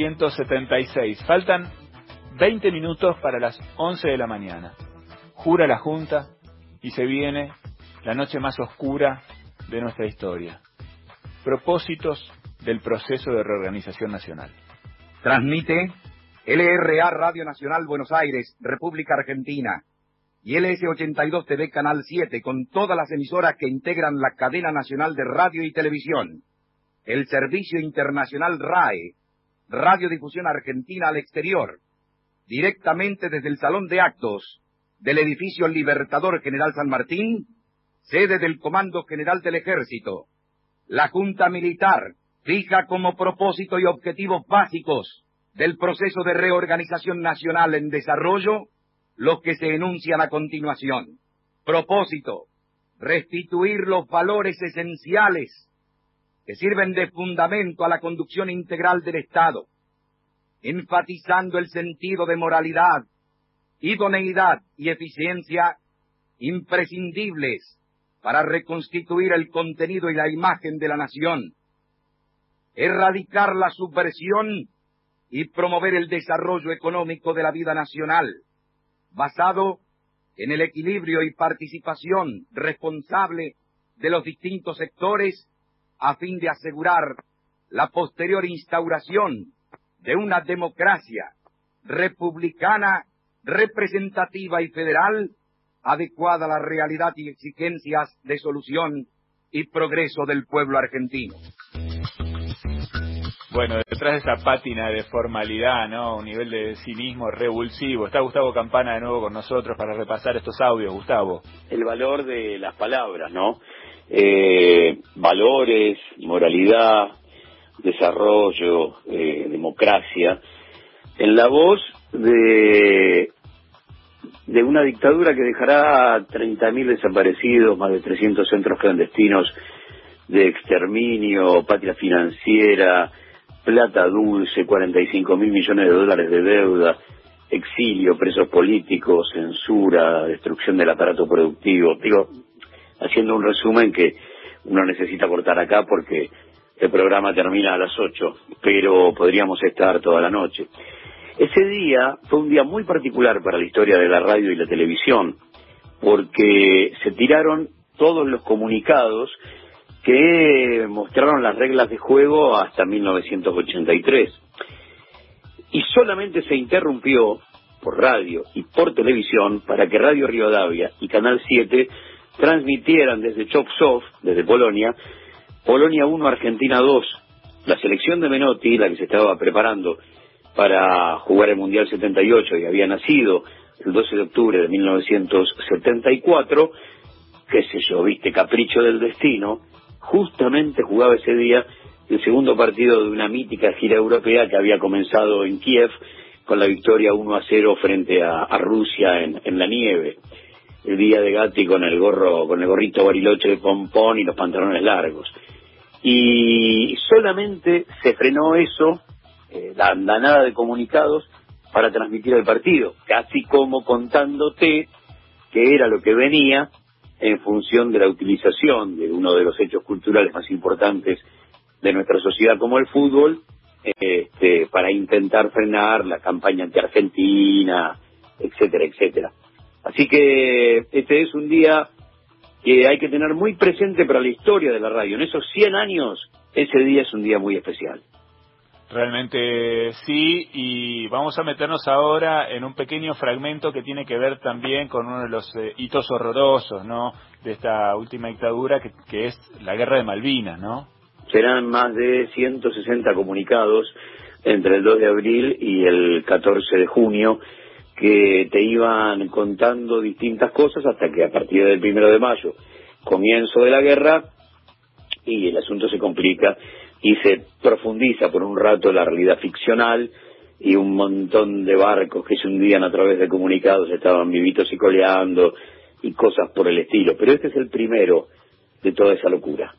1976. Faltan 20 minutos para las 11 de la mañana. Jura la Junta y se viene la noche más oscura de nuestra historia. Propósitos del proceso de reorganización nacional. Transmite LRA Radio Nacional Buenos Aires, República Argentina, y LS82 TV Canal 7, con todas las emisoras que integran la cadena nacional de radio y televisión. El Servicio Internacional RAE, Radiodifusión Argentina al exterior, directamente desde el Salón de Actos del Edificio Libertador General San Martín, sede del Comando General del Ejército. La Junta Militar fija como propósito y objetivos básicos del proceso de reorganización nacional en desarrollo los que se enuncian a continuación. Propósito: restituir los valores esenciales que sirven de fundamento a la conducción integral del Estado, enfatizando el sentido de moralidad, idoneidad y eficiencia imprescindibles para reconstituir el contenido y la imagen de la nación, erradicar la subversión y promover el desarrollo económico de la vida nacional, basado en el equilibrio y participación responsable de los distintos sectores, a fin de asegurar la posterior instauración de una democracia republicana, representativa y federal, adecuada a la realidad y exigencias de solución y progreso del pueblo argentino. Bueno, detrás de esa pátina de formalidad, ¿no? Un nivel de cinismo revulsivo. Está Gustavo Campana de nuevo con nosotros para repasar estos audios. Gustavo. El valor de las palabras, ¿no? Valores, moralidad, desarrollo, democracia, en la voz de una dictadura que dejará 30.000 desaparecidos, más de 300 centros clandestinos de exterminio, patria financiera, plata dulce, 45.000 millones de dólares de deuda, exilio, presos políticos, censura, destrucción del aparato productivo. Digo, haciendo un resumen que uno necesita cortar acá porque el programa termina a las 8, pero podríamos estar toda la noche. Ese día fue un día muy particular para la historia de la radio y la televisión, porque se tiraron todos los comunicados que mostraron las reglas de juego hasta 1983. Y solamente se interrumpió por radio y por televisión para que Radio Rivadavia y Canal 7 transmitieran desde Chopsów, desde Polonia, Polonia 1, Argentina 2. La selección de Menotti, la que se estaba preparando para jugar el Mundial 78 y había nacido el 12 de octubre de 1974, qué sé yo, viste, capricho del destino, justamente jugaba ese día el segundo partido de una mítica gira europea que había comenzado en Kiev con la victoria 1-0 frente a Rusia en la nieve. El día de Gatti con el gorrito Bariloche de pompón y los pantalones largos. Y solamente se frenó eso, la andanada de comunicados, para transmitir el partido, casi como contándote que era lo que venía en función de la utilización de uno de los hechos culturales más importantes de nuestra sociedad como el fútbol, para intentar frenar la campaña anti-Argentina, etcétera, etcétera. Así que este es un día que hay que tener muy presente para la historia de la radio. En esos 100 años, ese día es un día muy especial. Realmente sí, y vamos a meternos ahora en un pequeño fragmento que tiene que ver también con uno de los hitos horrorosos, ¿no?, de esta última dictadura, que es la Guerra de Malvinas, ¿no? Serán más de 160 comunicados entre el 2 de abril y el 14 de junio que te iban contando distintas cosas hasta que a partir del 1 de mayo, comienzo de la guerra, y el asunto se complica y se profundiza por un rato la realidad ficcional, y un montón de barcos que se hundían a través de comunicados estaban vivitos y coleando y cosas por el estilo. Pero este es el primero de toda esa locura.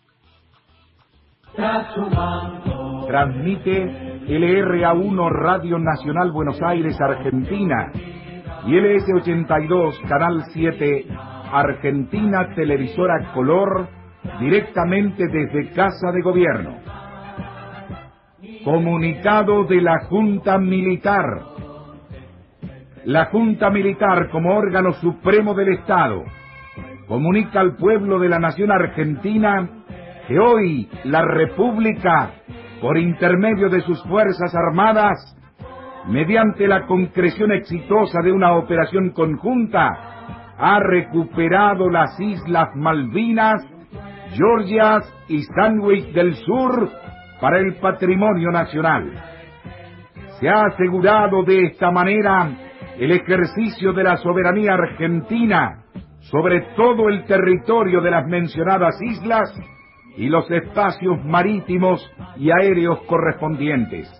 Transmite LRA1 Radio Nacional Buenos Aires, Argentina, y LS82 Canal 7 Argentina Televisora Color, directamente desde Casa de Gobierno. Comunicado de la Junta Militar. La Junta Militar, como órgano supremo del Estado, comunica al pueblo de la nación argentina que hoy la República, por intermedio de sus Fuerzas Armadas, mediante la concreción exitosa de una operación conjunta, ha recuperado las Islas Malvinas, Georgias y Sandwich del Sur para el patrimonio nacional. Se ha asegurado de esta manera el ejercicio de la soberanía argentina sobre todo el territorio de las mencionadas islas y los espacios marítimos y aéreos correspondientes.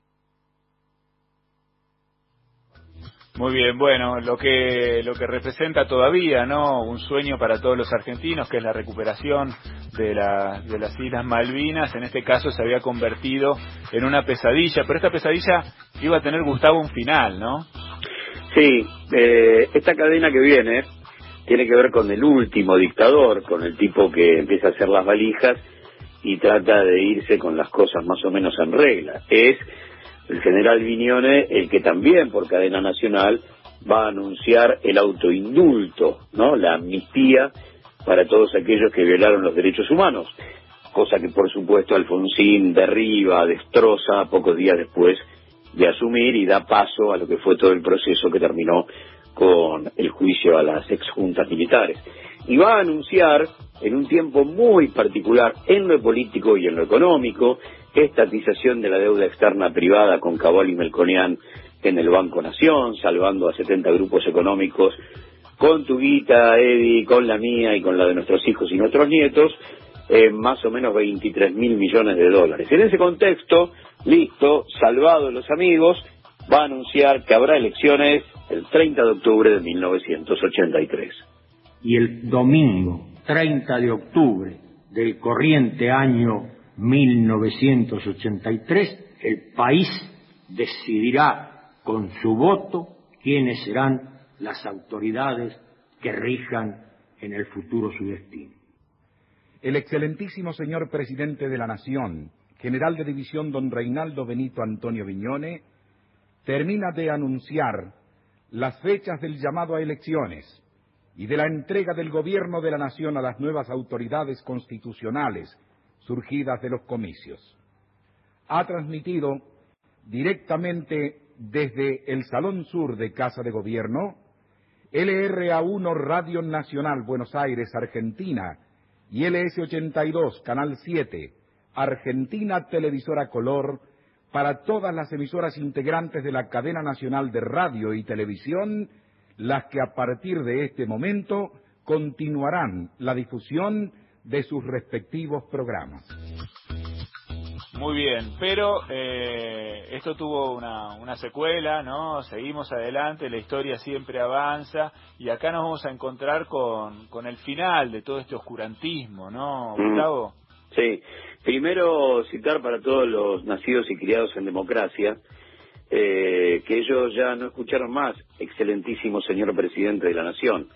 Muy bien, bueno, lo que representa todavía, ¿no?, un sueño para todos los argentinos, que es la recuperación de las Islas Malvinas. En este caso se había convertido en una pesadilla, pero esta pesadilla iba a tener, Gustavo, un final, ¿no? Sí, esta cadena que viene tiene que ver con el último dictador, con el tipo que empieza a hacer las valijas y trata de irse con las cosas más o menos en regla. Es el general Viñone el que también por cadena nacional va a anunciar el autoindulto, ¿no?, la amnistía para todos aquellos que violaron los derechos humanos, cosa que por supuesto Alfonsín derriba, destroza pocos días después de asumir, y da paso a lo que fue todo el proceso que terminó con el juicio a las exjuntas militares. Y va a anunciar, en un tiempo muy particular en lo político y en lo económico, estatización de la deuda externa privada con Cabal y Melconian en el Banco Nación, salvando a 70 grupos económicos, con tu guita, Eddie, con la mía y con la de nuestros hijos y nuestros nietos, más o menos 23.000 millones de dólares. En ese contexto, listo, salvados los amigos, va a anunciar que habrá elecciones el 30 de octubre de 1983. Y el domingo 30 de octubre del corriente año 1983, el país decidirá con su voto quiénes serán las autoridades que rijan en el futuro su destino. El excelentísimo señor presidente de la Nación, general de división don Reinaldo Benito Antonio Viñone, termina de anunciar las fechas del llamado a elecciones y de la entrega del gobierno de la Nación a las nuevas autoridades constitucionales surgidas de los comicios. Ha transmitido directamente desde el Salón Sur de Casa de Gobierno LRA1 Radio Nacional Buenos Aires, Argentina, y LS82 Canal 7 Argentina Televisora Color para todas las emisoras integrantes de la cadena nacional de radio y televisión, las que a partir de este momento continuarán la difusión de sus respectivos programas. Muy bien, pero esto tuvo una secuela, ¿no? Seguimos adelante, la historia siempre avanza, y acá nos vamos a encontrar con el final de todo este oscurantismo, ¿no, Gustavo? Sí, primero citar para todos los nacidos y criados en democracia, que ellos ya no escucharon más, excelentísimo señor presidente de la Nación,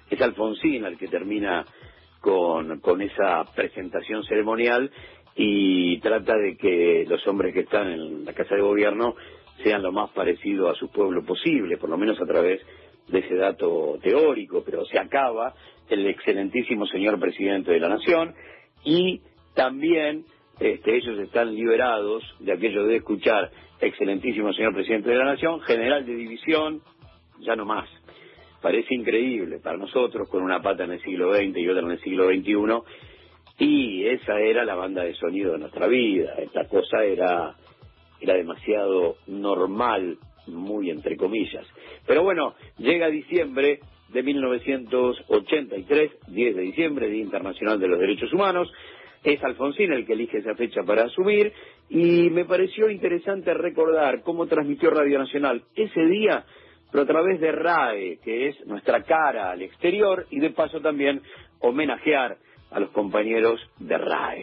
Es Alfonsín el que termina con esa presentación ceremonial y trata de que los hombres que están en la Casa de Gobierno sean lo más parecido a su pueblo posible, por lo menos a través de ese dato teórico, pero se acaba el excelentísimo señor presidente de la Nación y también ellos están liberados de aquello de escuchar excelentísimo señor presidente de la Nación, general de división, ya no más. Parece increíble para nosotros, con una pata en el siglo XX y otra en el siglo XXI, y esa era la banda de sonido de nuestra vida. Esta cosa era demasiado normal, muy entre comillas. Pero bueno, llega diciembre de 1983, 10 de diciembre, Día Internacional de los Derechos Humanos. Es Alfonsín el que elige esa fecha para asumir, y me pareció interesante recordar cómo transmitió Radio Nacional ese día, pero a través de RAE, que es nuestra cara al exterior, y de paso también homenajear a los compañeros de RAE.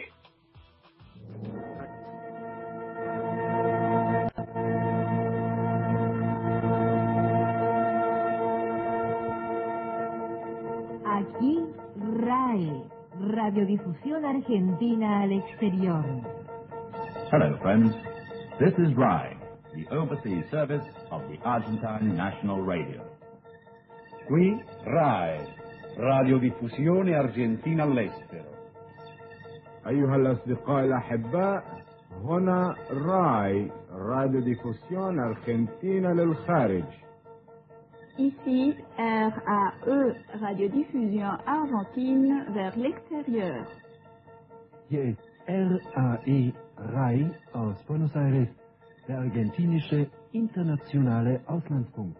Aquí RAE, Radiodifusión Argentina al Exterior. Hello, friends. This is RAE, the overseas service of the Argentine National Radio. Qui RAE, Radiodiffusione Argentina all'estero. أيها الأصدقاء الأحباء، هنا RAI راديوديفوسيون أرجنتينا للخارج. Ici, RAE, Radiodiffusion Argentine vers l'extérieur. Hier ist RAE, RAI aus Buenos Aires, der argentinische internationale Auslandsfunk.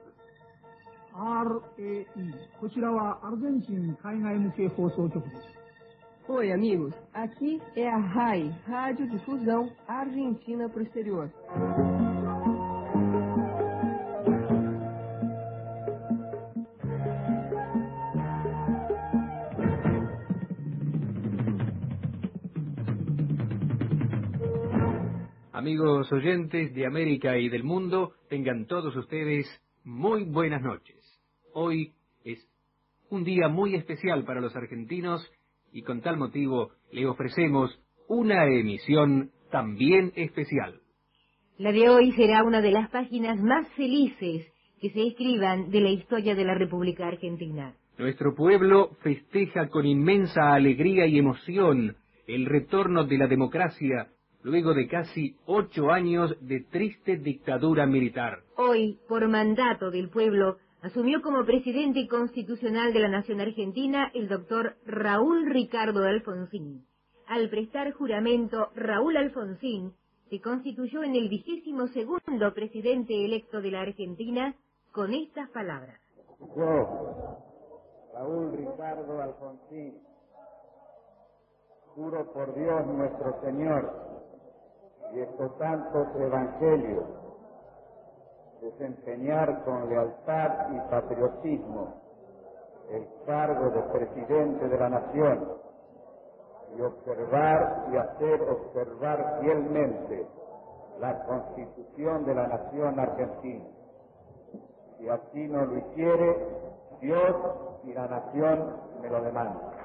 RAI, こちらはアルゼンチン海外向け放送局です。 Oi, amigos. Aqui é a RAI, Radiodifusão Argentina para o Exterior. Amigos oyentes de América y del mundo, tengan todos ustedes muy buenas noches. Hoy es un día muy especial para los argentinos y con tal motivo le ofrecemos una emisión también especial. La de hoy será una de las páginas más felices que se escriban de la historia de la República Argentina. Nuestro pueblo festeja con inmensa alegría y emoción el retorno de la democracia luego de casi 8 años de triste dictadura militar. Hoy, por mandato del pueblo, asumió como presidente constitucional de la Nación Argentina el doctor Raúl Ricardo Alfonsín. Al prestar juramento, Raúl Alfonsín se constituyó en el 22º presidente electo de la Argentina con estas palabras. Yo, Raúl Ricardo Alfonsín, juro por Dios nuestro Señor y estos santos evangelios, desempeñar con lealtad y patriotismo el cargo de presidente de la Nación y observar y hacer observar fielmente la Constitución de la Nación Argentina. Si así no lo hiciere, Dios y la Nación me lo demandan.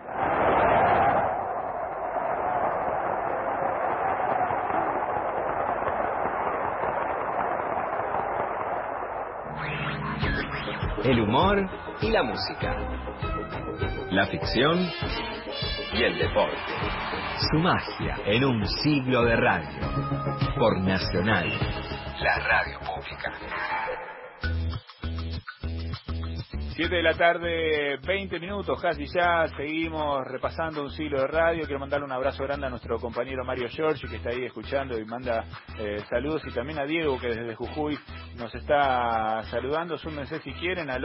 El humor y la música, la ficción y el deporte. Su magia en un siglo de radio. Por Nacional, la radio pública. 7 de la tarde, 20 minutos, casi ya, seguimos repasando un siglo de radio. Quiero mandarle un abrazo grande a nuestro compañero Mario Giorgi, que está ahí escuchando y manda saludos, y también a Diego, que desde Jujuy nos está saludando. Súmense si quieren al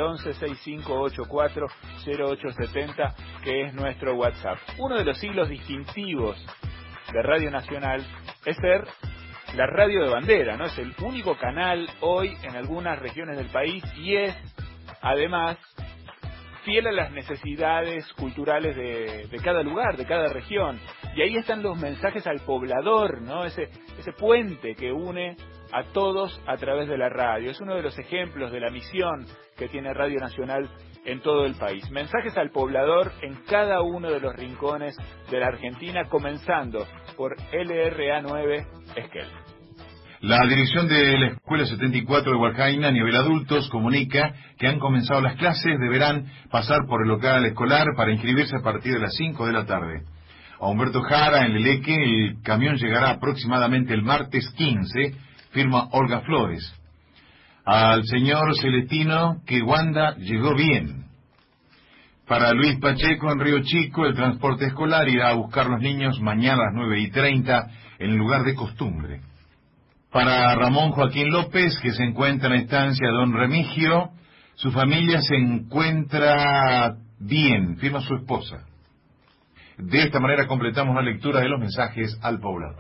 11-6584-0870, que es nuestro WhatsApp. Uno de los siglos distintivos de Radio Nacional es ser la radio de bandera, ¿no? Es el único canal hoy en algunas regiones del país y es, además, fiel a las necesidades culturales de cada lugar, de cada región. Y ahí están los mensajes al poblador, ¿no? Ese puente que une a todos a través de la radio. Es uno de los ejemplos de la misión que tiene Radio Nacional en todo el país. Mensajes al poblador en cada uno de los rincones de la Argentina, comenzando por LRA 9 Esquel. La dirección de la Escuela 74 de Hualcaína a nivel adultos comunica que han comenzado las clases, deberán pasar por el local escolar para inscribirse a partir de las 5 de la tarde. A Humberto Jara, en Leleque, el camión llegará aproximadamente el martes 15, firma Olga Flores. Al señor Celestino, que Wanda llegó bien. Para Luis Pacheco, en Río Chico, el transporte escolar irá a buscar los niños mañana a las 9:30 en el lugar de costumbre. Para Ramón Joaquín López, que se encuentra en estancia Don Remigio, su familia se encuentra bien, firma su esposa. De esta manera completamos la lectura de los mensajes al poblador.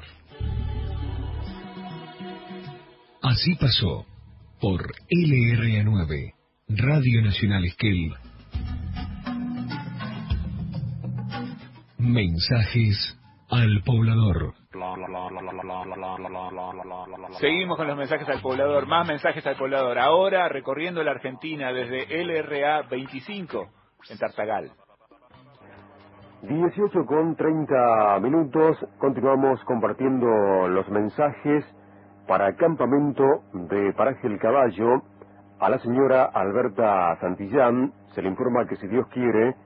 Así pasó por LRA 9, Radio Nacional Esquel. Mensajes al poblador. Seguimos con los mensajes al poblador, más mensajes al poblador. Ahora recorriendo la Argentina desde LRA 25 en Tartagal. 18:30, continuamos compartiendo los mensajes para Campamento de Paraje El Caballo. A la señora Alberta Santillán se le informa que si Dios quiere,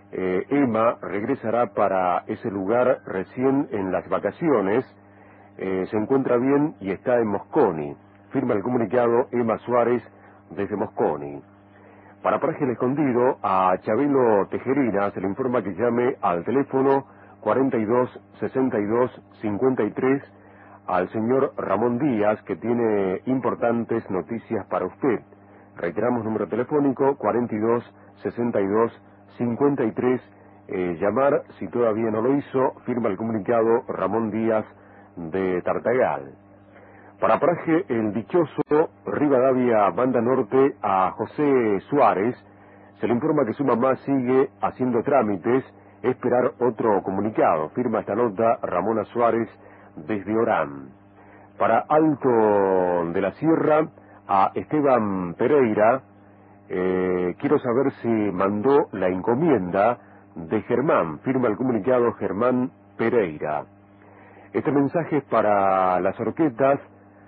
Emma regresará para ese lugar recién en las vacaciones. Se encuentra bien y está en Mosconi. Firma el comunicado Emma Suárez desde Mosconi. Para Paraje El Escondido, a Chabelo Tejerina se le informa que llame al teléfono 42 62 53 al señor Ramón Díaz, que tiene importantes noticias para usted. Reiteramos número telefónico 42 62 53. Llamar si todavía no lo hizo. Firma el comunicado Ramón Díaz de Tartagal. Para Paraje El Dichoso, Rivadavia, Banda Norte, a José Suárez se le informa que su mamá sigue haciendo trámites, esperar otro comunicado. Firma esta nota Ramona Suárez desde Orán. Para Alto de la Sierra, a Esteban Pereira, quiero saber si mandó la encomienda de Germán. Firma el comunicado Germán Pereira. Este mensaje es para las orquestas.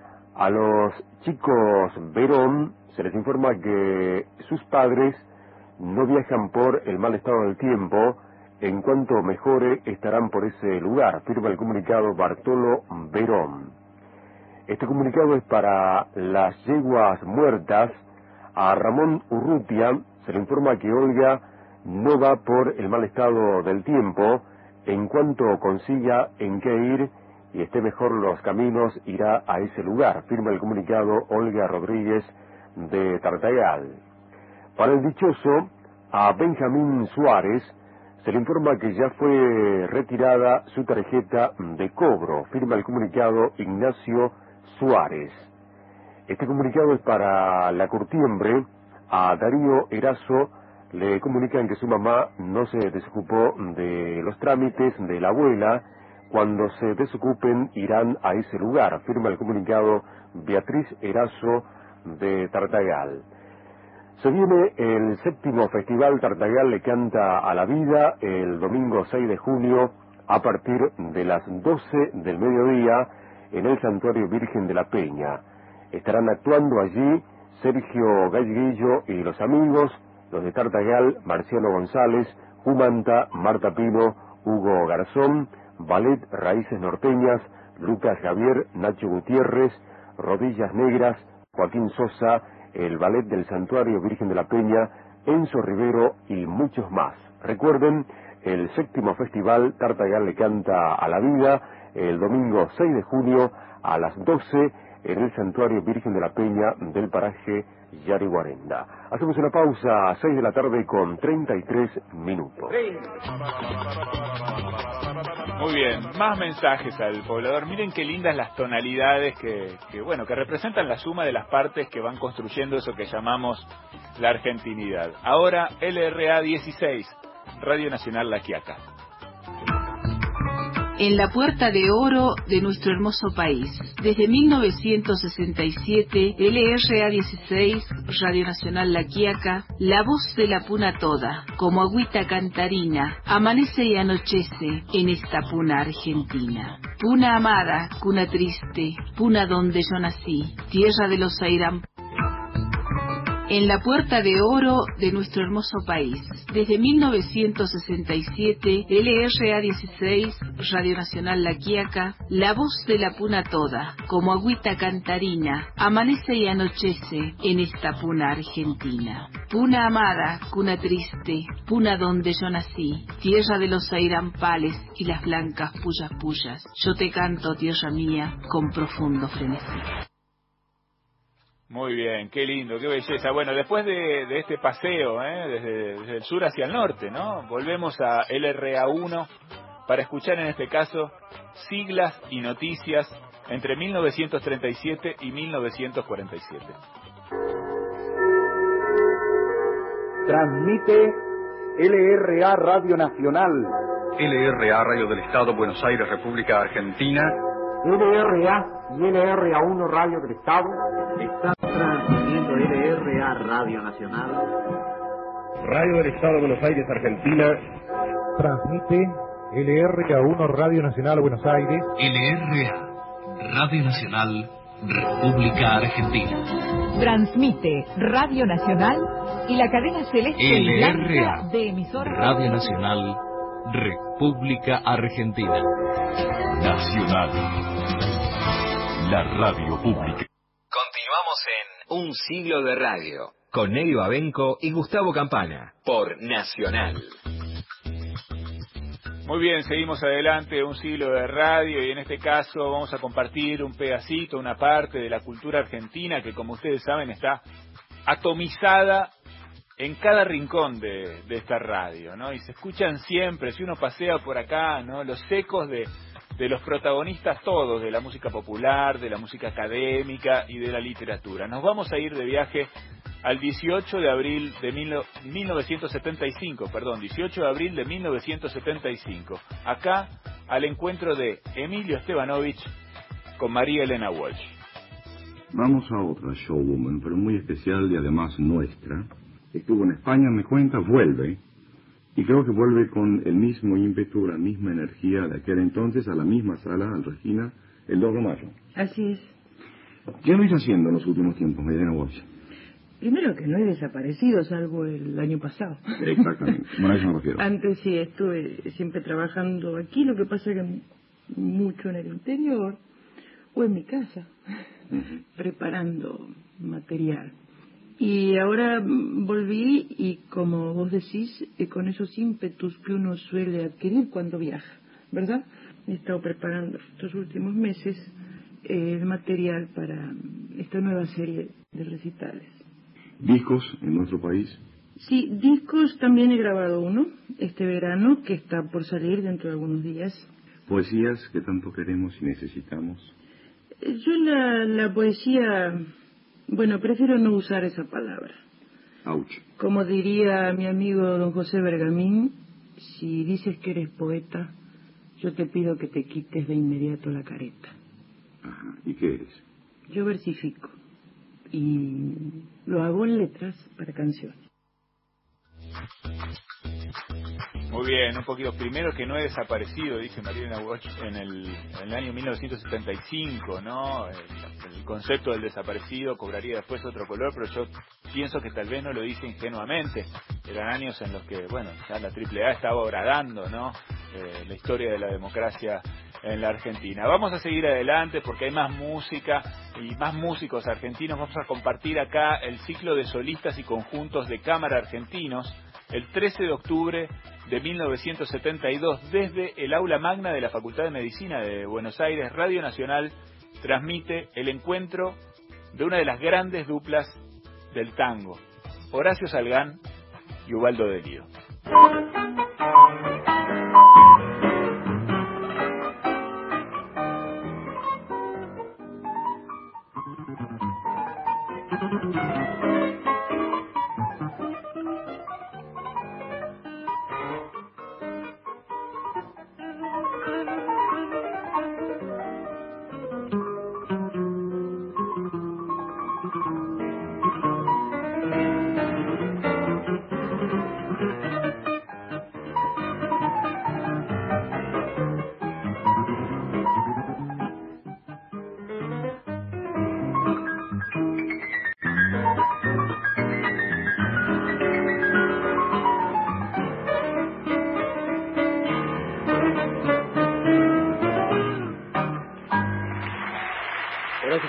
A los chicos Verón se les informa que sus padres no viajan por el mal estado del tiempo. En cuanto mejore, estarán por ese lugar. Firma el comunicado Bartolo Verón. Este comunicado es para las yeguas muertas. A Ramón Urrutia se le informa que Olga no va por el mal estado del tiempo. En cuanto consiga en qué ir y esté mejor los caminos, irá a ese lugar. Firma el comunicado Olga Rodríguez de Tartagal. Para el Dichoso, a Benjamín Suárez se le informa que ya fue retirada su tarjeta de cobro. Firma el comunicado Ignacio Suárez. Este comunicado es para la Curtiembre. A Darío Erazo le comunican que su mamá no se desocupó de los trámites de la abuela. Cuando se desocupen, irán a ese lugar. Firma el comunicado Beatriz Erazo de Tartagal. Se viene el 7º Festival Tartagal le canta a la vida el domingo 6 de junio a partir de las 12 del mediodía en el Santuario Virgen de la Peña. Estarán actuando allí Sergio Galleguillo y los amigos, los de Tartagal, Marciano González, Jumanta, Marta Pino, Hugo Garzón, Ballet Raíces Norteñas, Lucas Javier, Nacho Gutiérrez, Rodillas Negras, Joaquín Sosa, el Ballet del Santuario Virgen de la Peña, Enzo Rivero y muchos más. Recuerden, el 7º Festival Tartagal le canta a la vida, el domingo 6 de junio a las 12 en el Santuario Virgen de la Peña del paraje Yariguarenda. Hacemos una pausa a 6 de la tarde con 33 minutos. Muy bien, más mensajes al poblador. Miren qué lindas las tonalidades que representan la suma de las partes que van construyendo eso que llamamos la argentinidad. Ahora LRA 16, Radio Nacional La Quiaca. en la puerta de oro de nuestro hermoso país. Desde 1967, LRA 16, Radio Nacional La Quiaca, la voz de la puna toda, como agüita cantarina, amanece y anochece en esta puna argentina. Puna amada, cuna triste, puna donde yo nací, tierra de los Airán. En la puerta de oro de nuestro hermoso país. Desde 1967, LRA 16, Radio Nacional La Quiaca, la voz de la puna toda, como agüita cantarina, amanece y anochece en esta puna argentina. Puna amada, cuna triste, puna donde yo nací, tierra de los airampales y las blancas puyas puyas. Yo te canto, tierra mía, con profundo frenesí. Muy bien, qué lindo, qué belleza. Bueno, después de este paseo, desde el sur hacia el norte, ¿no? Volvemos a LRA1 para escuchar en este caso siglas y noticias entre 1937 y 1947. Transmite LRA Radio Nacional. LRA Radio del Estado, Buenos Aires, República Argentina. LRA y LRA1 Radio del Estado. Están transmitiendo LRA Radio Nacional. Radio del Estado, Buenos Aires, Argentina. Transmite LRA1 Radio Nacional, Buenos Aires. LRA Radio Nacional, República Argentina. Transmite Radio Nacional y la cadena celeste y blanca de emisoras Radio Nacional, República Argentina. Nacional, la radio pública. Continuamos en Un siglo de radio, con Eddie Babenco y Gustavo Campana, por Nacional. Muy bien, seguimos adelante, un siglo de radio, y en este caso vamos a compartir un pedacito, una parte de la cultura argentina que, como ustedes saben, está atomizada en cada rincón de esta radio, ¿no? Y se escuchan siempre, si uno pasea por acá, ¿no?, los ecos de los protagonistas todos, de la música popular, de la música académica y de la literatura. Nos vamos a ir de viaje al 18 de abril de 1975, 18 de abril de 1975, acá al encuentro de Emilio Estebanovich con María Elena Walsh. Vamos a otra showwoman, pero muy especial y además nuestra. Estuvo en España, me cuenta, vuelve, y creo que vuelve con el mismo ímpetu, la misma energía de aquel entonces, a la misma sala, al Regina, el 2 de mayo. Así es. ¿Qué vais haciendo en los últimos tiempos, Elena Walsh? Primero que no he desaparecido, salvo el año pasado. Exactamente, bueno, a eso me refiero. Antes sí estuve siempre trabajando aquí, lo que pasa es que mucho en el interior o en mi casa, preparando material. Y ahora volví y, como vos decís, con esos ímpetus que uno suele adquirir cuando viaja, ¿verdad? He estado preparando estos últimos meses el material para esta nueva serie de recitales. ¿Discos en nuestro país? Sí, discos también he grabado uno este verano, que está por salir dentro de algunos días. ¿Poesías que tanto queremos y necesitamos? Yo la poesía, bueno, prefiero no usar esa palabra. Ouch. Como diría mi amigo don José Bergamín, si dices que eres poeta, yo te pido que te quites de inmediato la careta. Ajá, ¿y qué eres? Yo versifico y lo hago en letras para canciones. Muy bien, un poquito. Primero, que no he desaparecido, dice Mariana Walsh, en el año 1975, ¿no? El concepto del desaparecido cobraría después otro color, pero yo pienso que tal vez no lo dice ingenuamente. Eran años en los que, bueno, ya la AAA estaba horadando, ¿no? La historia de la democracia en la Argentina. Vamos a seguir adelante porque hay más música y más músicos argentinos. Vamos a compartir acá el ciclo de solistas y conjuntos de cámara argentinos el 13 de octubre de 1972 desde el aula magna de la Facultad de Medicina de Buenos Aires. Radio Nacional transmite el encuentro de una de las grandes duplas del tango, Horacio Salgán y Ubaldo de Lío.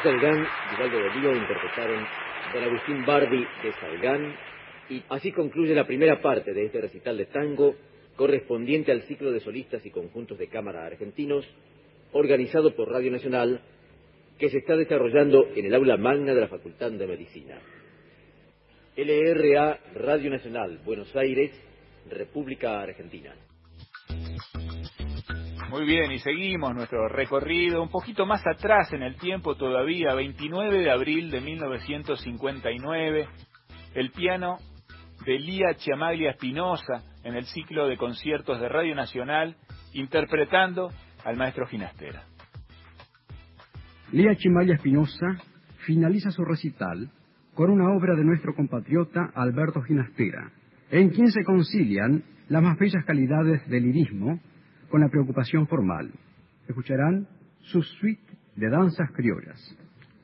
Salgán y Valdo Delío interpretaron Don Agustín Bardi de Salgán, y así concluye la primera parte de este recital de tango correspondiente al ciclo de solistas y conjuntos de cámara argentinos organizado por Radio Nacional, que se está desarrollando en el aula magna de la Facultad de Medicina. LRA Radio Nacional, Buenos Aires, República Argentina. Muy bien, y seguimos nuestro recorrido un poquito más atrás en el tiempo todavía, 29 de abril de 1959, el piano de Lía Chiamaglia Espinosa en el ciclo de conciertos de Radio Nacional, interpretando al maestro Ginastera. Lía Chiamaglia Espinosa finaliza su recital con una obra de nuestro compatriota Alberto Ginastera, en quien se concilian las más bellas calidades del lirismo con la preocupación formal. Escucharán su suite de danzas criollas.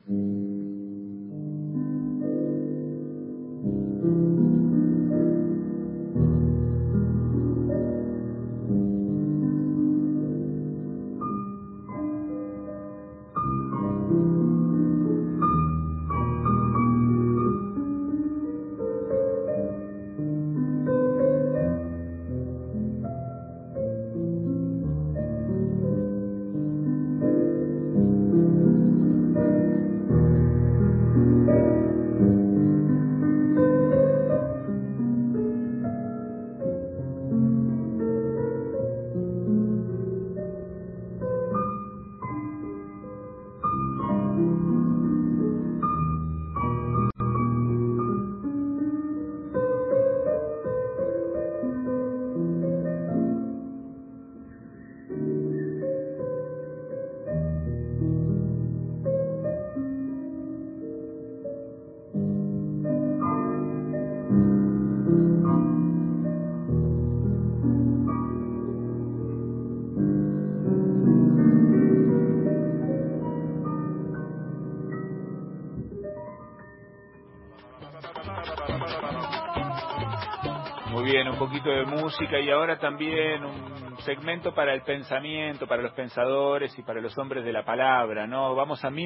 Un poquito de música y ahora también un segmento para el pensamiento, para los pensadores y para los hombres de la palabra, ¿no? Vamos a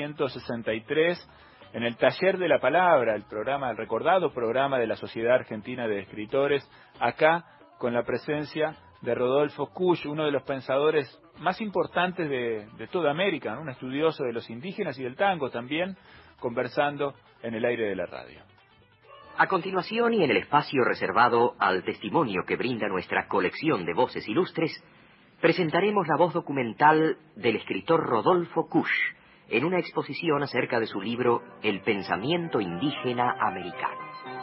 1963 en el Taller de la Palabra, el recordado programa de la Sociedad Argentina de Escritores, acá con la presencia de Rodolfo Kusch, uno de los pensadores más importantes de toda América, ¿no? Un estudioso de los indígenas y del tango también, conversando en el aire de la radio. A continuación, y en el espacio reservado al testimonio que brinda nuestra colección de voces ilustres, presentaremos la voz documental del escritor Rodolfo Kusch en una exposición acerca de su libro El pensamiento indígena americano.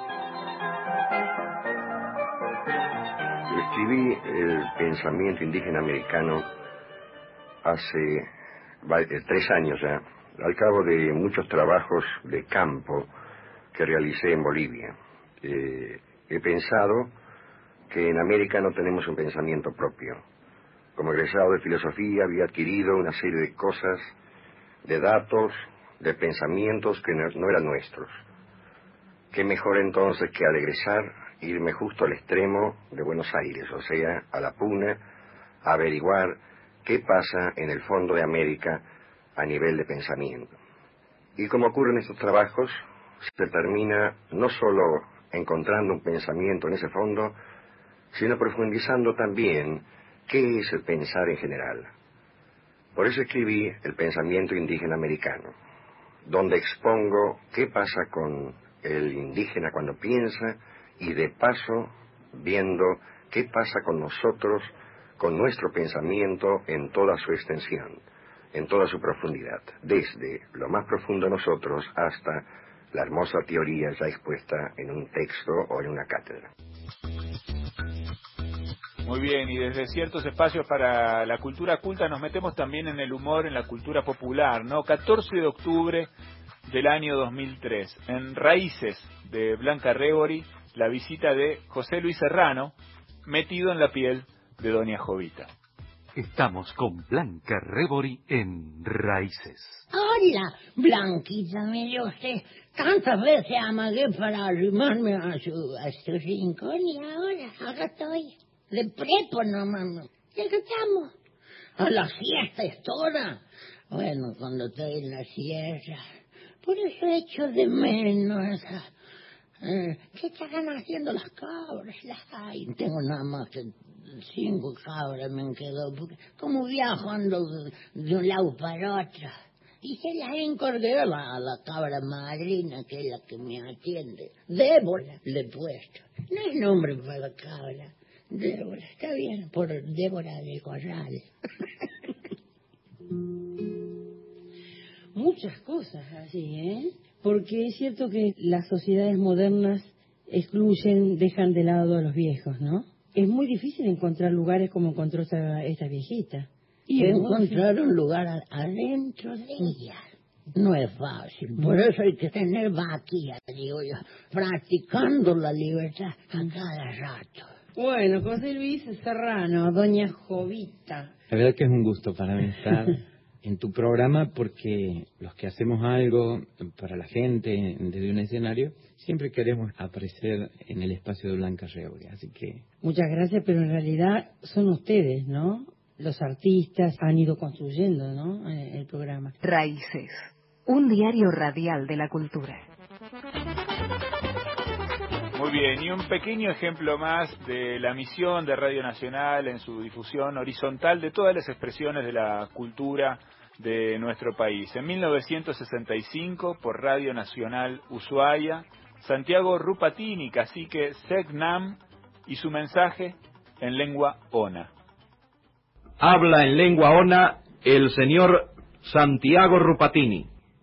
Yo escribí El pensamiento indígena americano hace 3 años ya, al cabo de muchos trabajos de campo que realicé en Bolivia. He pensado que en América no tenemos un pensamiento propio. Como egresado de filosofía había adquirido una serie de cosas, de datos, de pensamientos que no eran nuestros. Qué mejor entonces que al egresar irme justo al extremo de Buenos Aires, o sea, a la Puna, a averiguar qué pasa en el fondo de América a nivel de pensamiento. Y como ocurre en estos trabajos, se termina no solo encontrando un pensamiento en ese fondo, sino profundizando también qué es el pensar en general. Por eso escribí El pensamiento indígena americano, donde expongo qué pasa con el indígena cuando piensa y de paso viendo qué pasa con nosotros, con nuestro pensamiento en toda su extensión, en toda su profundidad, desde lo más profundo de nosotros hasta la hermosa teoría ya expuesta en un texto o en una cátedra. Muy bien, y desde ciertos espacios para la cultura culta nos metemos también en el humor, en la cultura popular, ¿no? 14 de octubre del año 2003, en Raíces de Blanca Rebori, la visita de José Luis Serrano, metido en la piel de Doña Jovita. Estamos con Blanca Rebori en Raíces. Hola, Blanquita, mire usted, tantas veces amagué para arrimarme a su rincón y ahora, acá estoy, de prepo nomás, y acá estamos, a la fiesta es toda, Bueno, cuando estoy en la sierra, por eso echo de menos. ¿Qué estarán haciendo las cabras? Ay, tengo nada más que 5 cabras, me quedó. Como viajo ando de un lado para otro. Y se las encargué a la cabra madrina, que es la que me atiende. Débora, le he puesto. No es nombre para la cabra. Débora, está bien, por Débora de Corral. Muchas cosas así, ¿eh? Porque es cierto que las sociedades modernas excluyen, dejan de lado a los viejos, ¿no? Es muy difícil encontrar lugares como encontró esta viejita. Y encontrar un lugar adentro de ella no es fácil. Por eso hay que tener vaquilla, digo yo, practicando la libertad a cada rato. Bueno, José Luis Serrano, doña Jovita. La verdad que es un gusto para mí estar en tu programa, porque los que hacemos algo para la gente desde un escenario siempre queremos aparecer en el espacio de Blanca Rebori, así que... Muchas gracias, pero en realidad son ustedes, ¿no? Los artistas han ido construyendo, ¿no?, el programa. Raíces, un diario radial de la cultura. Muy bien, y un pequeño ejemplo más de la misión de Radio Nacional en su difusión horizontal de todas las expresiones de la cultura de nuestro país. En 1965, por Radio Nacional Ushuaia, Santiago Rupatini, cacique Segnam, y su mensaje en lengua ona. Habla en lengua ona el señor Santiago Rupatini.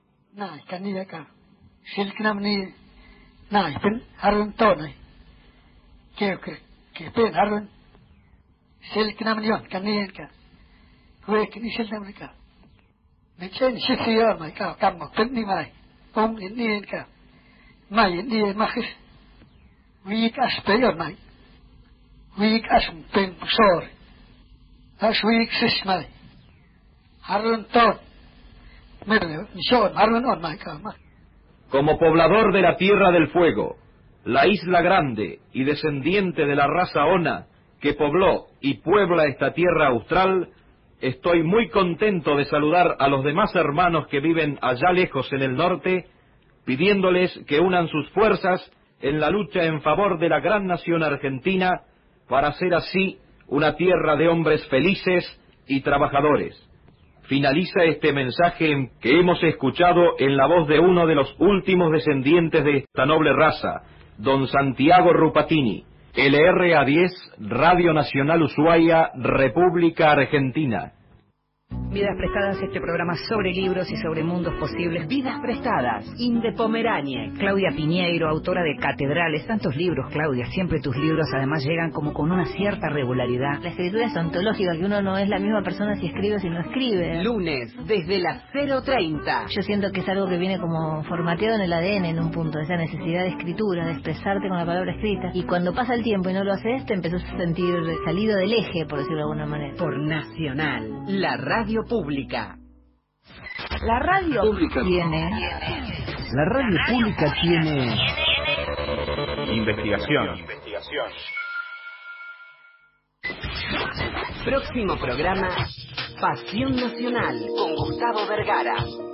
Pen harun tonai que pen harun sel knamlion kanien ka kue kini sel namrika me chen shitio mai ka kam pen ni mai nien ka mai ni machis wie kas peyor mai wie kas pen sor as wie sis mai harun ton me shon harun on mai ka mai. Como poblador de la Tierra del Fuego, la Isla Grande y descendiente de la raza Ona que pobló y puebla esta tierra austral, estoy muy contento de saludar a los demás hermanos que viven allá lejos en el norte, pidiéndoles que unan sus fuerzas en la lucha en favor de la gran nación argentina para hacer así una tierra de hombres felices y trabajadores. Finaliza este mensaje que hemos escuchado en la voz de uno de los últimos descendientes de esta noble raza, don Santiago Rupatini, LRA10, Radio Nacional Ushuaia, República Argentina. Vidas Prestadas, este programa sobre libros y sobre mundos posibles. Vidas Prestadas, Inde Pomerania, Claudia Piñeiro, autora de Catedrales. Tantos libros, Claudia, siempre tus libros además llegan como con una cierta regularidad. La escritura es ontológica, que uno no es la misma persona si escribe o si no escribe. Lunes, desde las 0:30. Yo siento que es algo que viene como formateado en el ADN en un punto, esa necesidad de escritura, de expresarte con la palabra escrita. Y cuando pasa el tiempo y no lo haces, te empezás a sentir salido del eje, por decirlo de alguna manera. Por Nacional, la radio pública. La radio pública tiene... La radio pública tiene... Investigación. Próximo programa, Pasión Nacional, con Gustavo Vergara.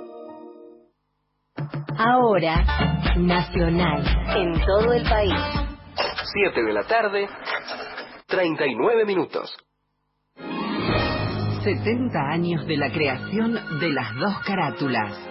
Ahora, Nacional, en todo el país. 7 de la tarde, 39 minutos. 70 años de la creación de las dos carátulas.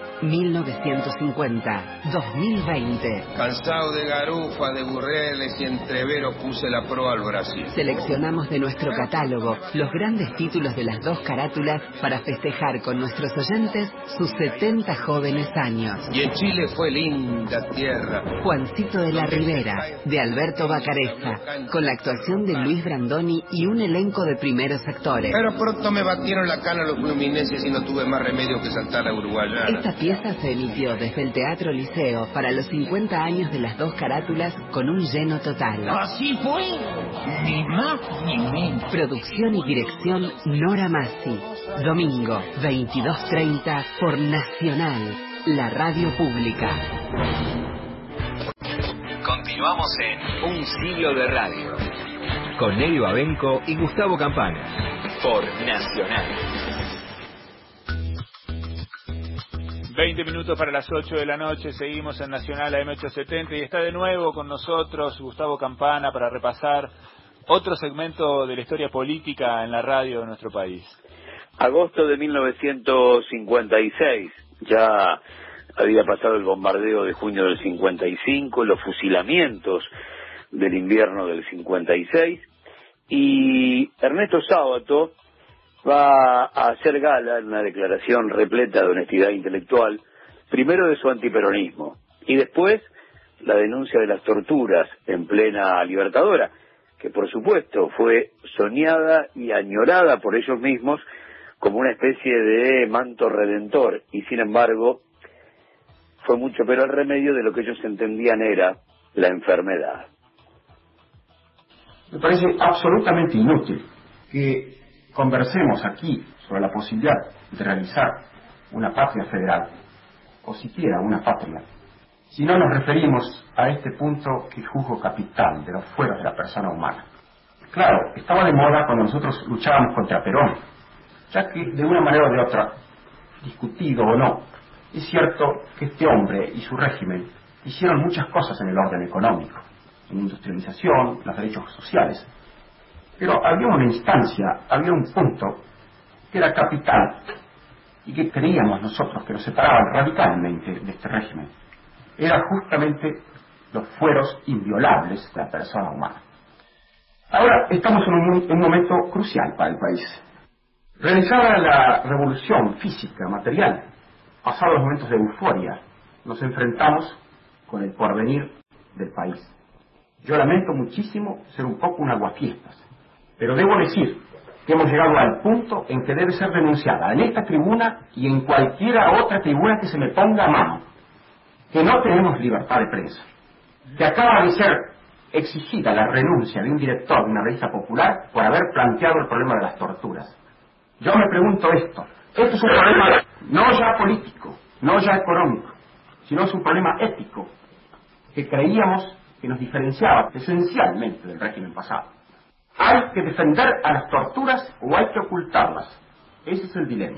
1950-2020. Cansado de garufa, de burreles y entreveros, puse la proa al Brasil. Seleccionamos de nuestro catálogo los grandes títulos de las dos carátulas para festejar con nuestros oyentes sus 70 jóvenes años. Y en Chile fue linda tierra. Juancito de la Ribera, de Alberto Bacareza, con la actuación de Luis Brandoni y un elenco de primeros actores. Pero pronto me batieron la cana los fluminenses y no tuve más remedio que saltar a uruguayana. Esta pieza se emitió desde el Teatro Liceo para los 50 años de las dos carátulas con un lleno total. Así fue, ni más ni menos. Producción y dirección Nora Massi. Domingo, 22:30 por Nacional, la radio pública. Continuamos en Un siglo de radio con Eddie Babenco y Gustavo Campana por Nacional. 20 minutos para las 8 de la noche, seguimos en Nacional AM870 y está de nuevo con nosotros Gustavo Campana para repasar otro segmento de la historia política en la radio de nuestro país. Agosto de 1956, ya había pasado el bombardeo de junio del 55, los fusilamientos del invierno del 56, y Ernesto Sábato va a hacer gala en una declaración repleta de honestidad intelectual, primero de su antiperonismo, y después la denuncia de las torturas en plena Libertadora, que por supuesto fue soñada y añorada por ellos mismos como una especie de manto redentor, y sin embargo fue mucho peor el remedio de lo que ellos entendían era la enfermedad. Me parece absolutamente inútil que conversemos aquí sobre la posibilidad de realizar una patria federal, o siquiera una patria, si no nos referimos a este punto que juzgo capital de los fueros de la persona humana. Claro, estaba de moda cuando nosotros luchábamos contra Perón, ya que de una manera o de otra, discutido o no, es cierto que este hombre y su régimen hicieron muchas cosas en el orden económico, en industrialización, los derechos sociales, pero había una instancia, había un punto que era capital y que creíamos nosotros que nos separaban radicalmente de este régimen. Era justamente los fueros inviolables de la persona humana. Ahora estamos en un momento crucial para el país. Realizada la revolución física, material, pasados los momentos de euforia, nos enfrentamos con el porvenir del país. Yo lamento muchísimo ser un poco un aguafiestas, pero debo decir que hemos llegado al punto en que debe ser denunciada en esta tribuna y en cualquiera otra tribuna que se me ponga a mano, que no tenemos libertad de prensa, que acaba de ser exigida la renuncia de un director de una revista popular por haber planteado el problema de las torturas. Yo me pregunto esto es un problema no ya político, no ya económico, sino es un problema ético que creíamos que nos diferenciaba esencialmente del régimen pasado. ¿Hay que defender a las torturas o hay que ocultarlas? Ese es el dilema.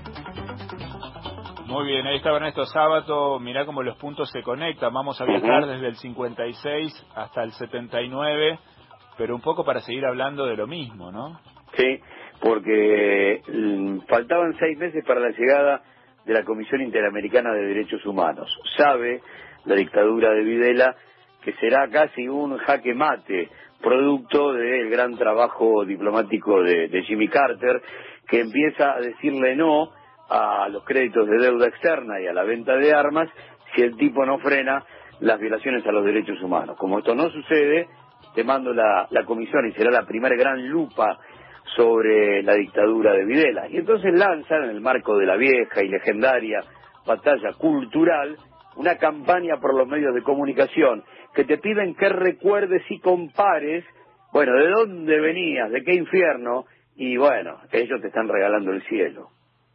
Muy bien, ahí estaba Ernesto Sábato. Mirá cómo los puntos se conectan. Vamos a viajar desde el 56 hasta el 79, pero un poco para seguir hablando de lo mismo, ¿no? Sí, porque faltaban 6 meses para la llegada de la Comisión Interamericana de Derechos Humanos. Sabe la dictadura de Videla que será casi un jaque mate, producto del gran trabajo diplomático de Jimmy Carter, que empieza a decirle no a los créditos de deuda externa y a la venta de armas si el tipo no frena las violaciones a los derechos humanos. Como esto no sucede, te mando la comisión y será la primera gran lupa sobre la dictadura de Videla. Y entonces lanzan, en el marco de la vieja y legendaria batalla cultural, una campaña por los medios de comunicación que te piden que recuerdes y compares, bueno, de dónde venías, de qué infierno, y bueno, ellos te están regalando el cielo.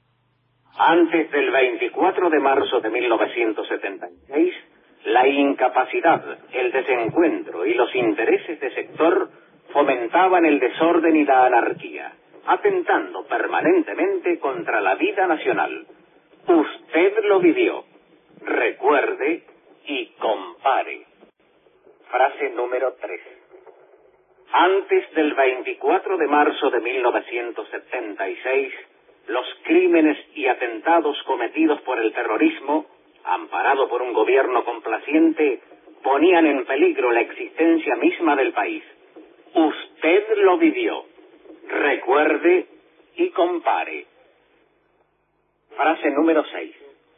Antes del 24 de marzo de 1976, la incapacidad, el desencuentro y los intereses de sector fomentaban el desorden y la anarquía, atentando permanentemente contra la vida nacional. Usted lo vivió. Recuerde y compare. Frase número 3. Antes del 24 de marzo de 1976, los crímenes y atentados cometidos por el terrorismo, amparado por un gobierno complaciente, ponían en peligro la existencia misma del país. Usted lo vivió. Recuerde y compare. Frase número 6.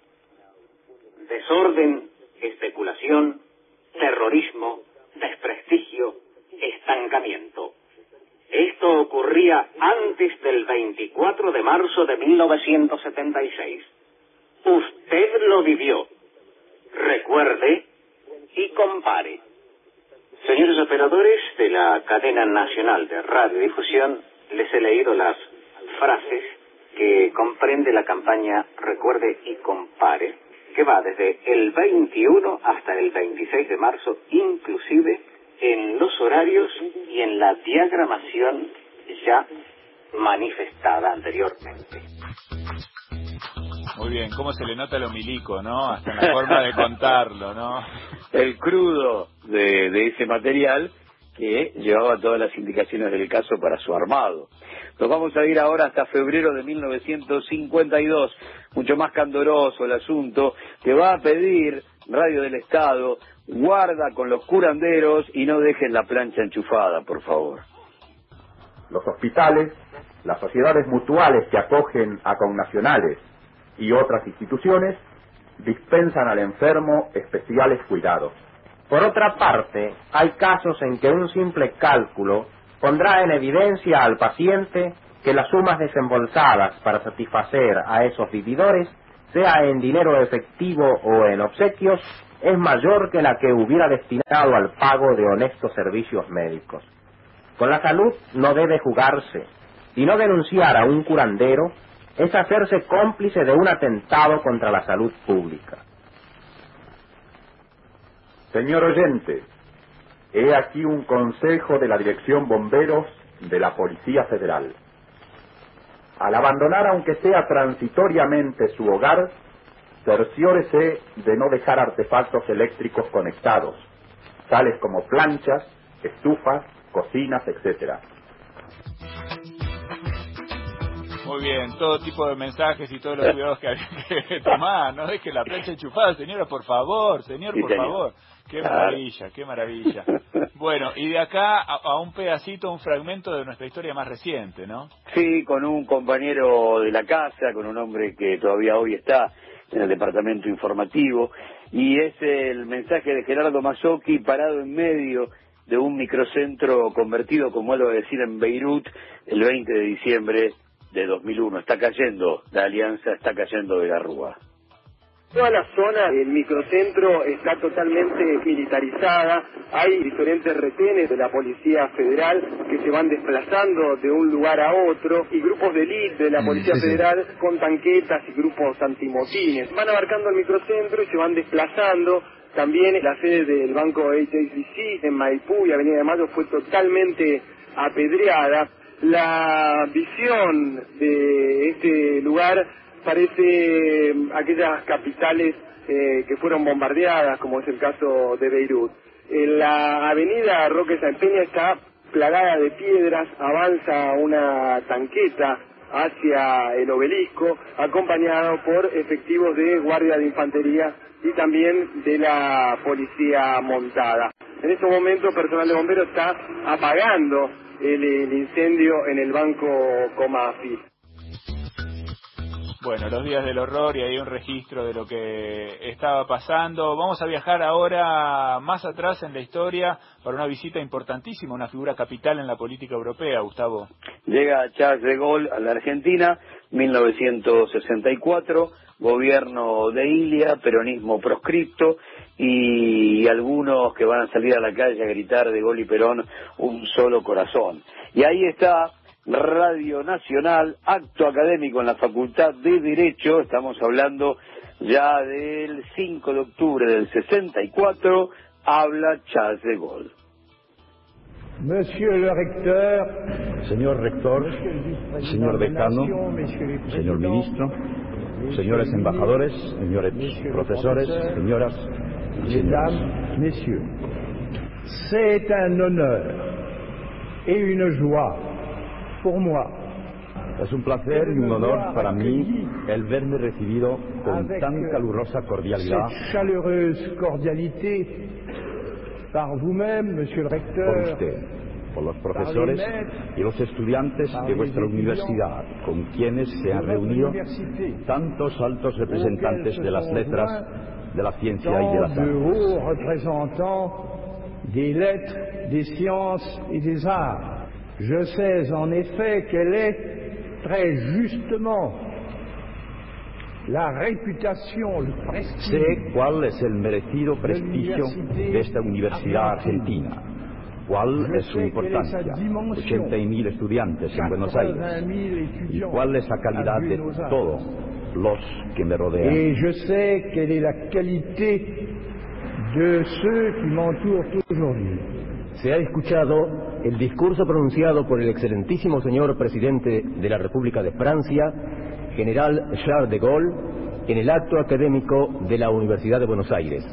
Desorden, especulación, terrorismo, desprestigio, estancamiento. Esto ocurría antes del 24 de marzo de 1976. Usted lo vivió. Recuerde y compare. Señores operadores de la cadena nacional de radiodifusión, les he leído las frases que comprende la campaña Recuerde y compare, que va desde el 21 hasta el 26 de marzo, inclusive en los horarios y en la diagramación ya manifestada anteriormente. Muy bien, cómo se le nota lo milico, ¿no? Hasta en la forma de contarlo, ¿no? El crudo de ese material que llevaba todas las indicaciones del caso para su armado. Nos vamos a ir ahora hasta febrero de 1952, mucho más candoroso el asunto, que va a pedir Radio del Estado, guarda con los curanderos y no dejen la plancha enchufada, por favor. Los hospitales, las sociedades mutuales que acogen a connacionales y otras instituciones dispensan al enfermo especiales cuidados. Por otra parte, hay casos en que un simple cálculo pondrá en evidencia al paciente que las sumas desembolsadas para satisfacer a esos vividores, sea en dinero efectivo o en obsequios, es mayor que la que hubiera destinado al pago de honestos servicios médicos. Con la salud no debe jugarse, y no denunciar a un curandero es hacerse cómplice de un atentado contra la salud pública. Señor oyente, he aquí un consejo de la Dirección Bomberos de la Policía Federal. Al abandonar, aunque sea transitoriamente, su hogar, cerciórese de no dejar artefactos eléctricos conectados, tales como planchas, estufas, cocinas, etc. Muy bien, todo tipo de mensajes y todos los cuidados que hay que tomar. No deje la plancha enchufada, señora, por favor, señor, por favor. Qué maravilla, qué maravilla. Bueno, y de acá a un pedacito, un fragmento de nuestra historia más reciente, ¿no? Sí, con un compañero de la casa, con un hombre que todavía hoy está en el departamento informativo, y es el mensaje de Gerardo Mazzocchi parado en medio de un microcentro convertido, como él lo va a decir, en Beirut, el 20 de diciembre de 2001. Está cayendo la alianza, está cayendo de la Rúa. Toda la zona del microcentro está totalmente militarizada, hay diferentes retenes de la Policía Federal que se van desplazando de un lugar a otro, y grupos de élite de la Policía Federal con tanquetas y grupos antimotines. Van abarcando el microcentro y se van desplazando. También la sede del banco HSBC en Maipú y Avenida de Mayo fue totalmente apedreada. La visión de este lugar parece aquellas capitales que fueron bombardeadas, como es el caso de Beirut. La avenida Roque Sáenz Peña está plagada de piedras, avanza una tanqueta hacia el obelisco, acompañado por efectivos de guardia de infantería y también de la policía montada. En estos momentos, personal de bomberos está apagando el incendio en el banco Comafi. Bueno, los días del horror, y hay un registro de lo que estaba pasando. Vamos a viajar ahora más atrás en la historia para una visita importantísima, una figura capital en la política europea, Gustavo. Llega Charles de Gaulle a la Argentina, 1964, gobierno de Ilia, peronismo proscripto, y algunos que van a salir a la calle a gritar de Gaulle y Perón, un solo corazón. Y ahí está Radio Nacional, acto académico en la Facultad de Derecho, estamos hablando ya del 5 de octubre del 64, habla Charles de Gaulle. Monsieur le recteur, señor rector, señor decano, señor ministro, señores embajadores, señores profesores, señoras y señores. Messieurs, c'est un honneur et une joie pour moi. Es un placer y un honor para mí el verme recibido con tan calurosa cordialidad. Cette chaleureuse cordialité par vous-même, monsieur le recteur. Por usted, por los profesores y los estudiantes de vuestra universidad, con quienes se han reunido tantos altos representantes de las letras, de la ciencia y de las artes. De hauts représentants des lettres, des sciences et des arts. Je sais en effet quelle est très justement la réputation, le prestige. Sé cuál es el merecido prestigio de esta universidad argentina, cuál es su importancia, 80.000 estudiantes en Buenos Aires, y cuál es la calidad de todos los que me rodean. Et je sais quelle est la qualité de ceux qui m'entourent aujourd'hui. Se ha escuchado el discurso pronunciado por el excelentísimo señor presidente de la República de Francia General Charles de Gaulle, en el acto académico de la Universidad de Buenos Aires.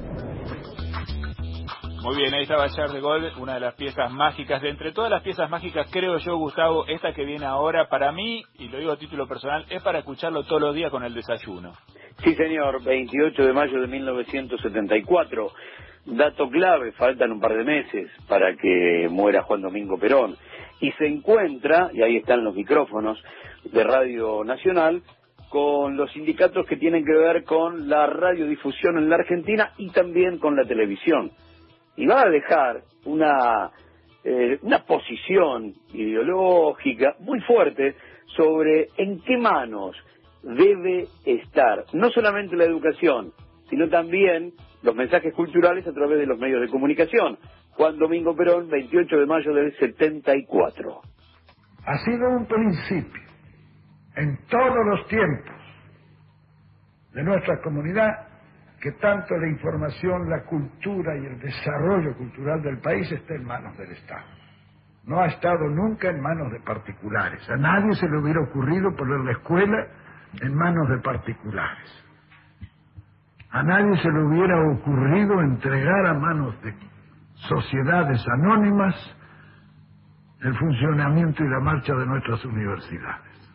Muy bien, ahí estaba Charles de Gaulle, una de las piezas mágicas. De entre todas las piezas mágicas, creo yo, Gustavo, esta que viene ahora, para mí, y lo digo a título personal, es para escucharlo todos los días con el desayuno. Sí, señor, 28 de mayo de 1974. Dato clave, faltan un par de meses para que muera Juan Domingo Perón. Y se encuentra, y ahí están los micrófonos de Radio Nacional, con los sindicatos que tienen que ver con la radiodifusión en la Argentina y también con la televisión. Y va a dejar una posición ideológica muy fuerte sobre en qué manos debe estar no solamente la educación, sino también los mensajes culturales a través de los medios de comunicación. Juan Domingo Perón, 28 de mayo del 74. Ha sido un principio en todos los tiempos de nuestra comunidad que tanto la información, la cultura y el desarrollo cultural del país esté en manos del Estado. No ha estado nunca en manos de particulares. A nadie se le hubiera ocurrido poner la escuela en manos de particulares. A nadie se le hubiera ocurrido entregar a manos de sociedades anónimas el funcionamiento y la marcha de nuestras universidades.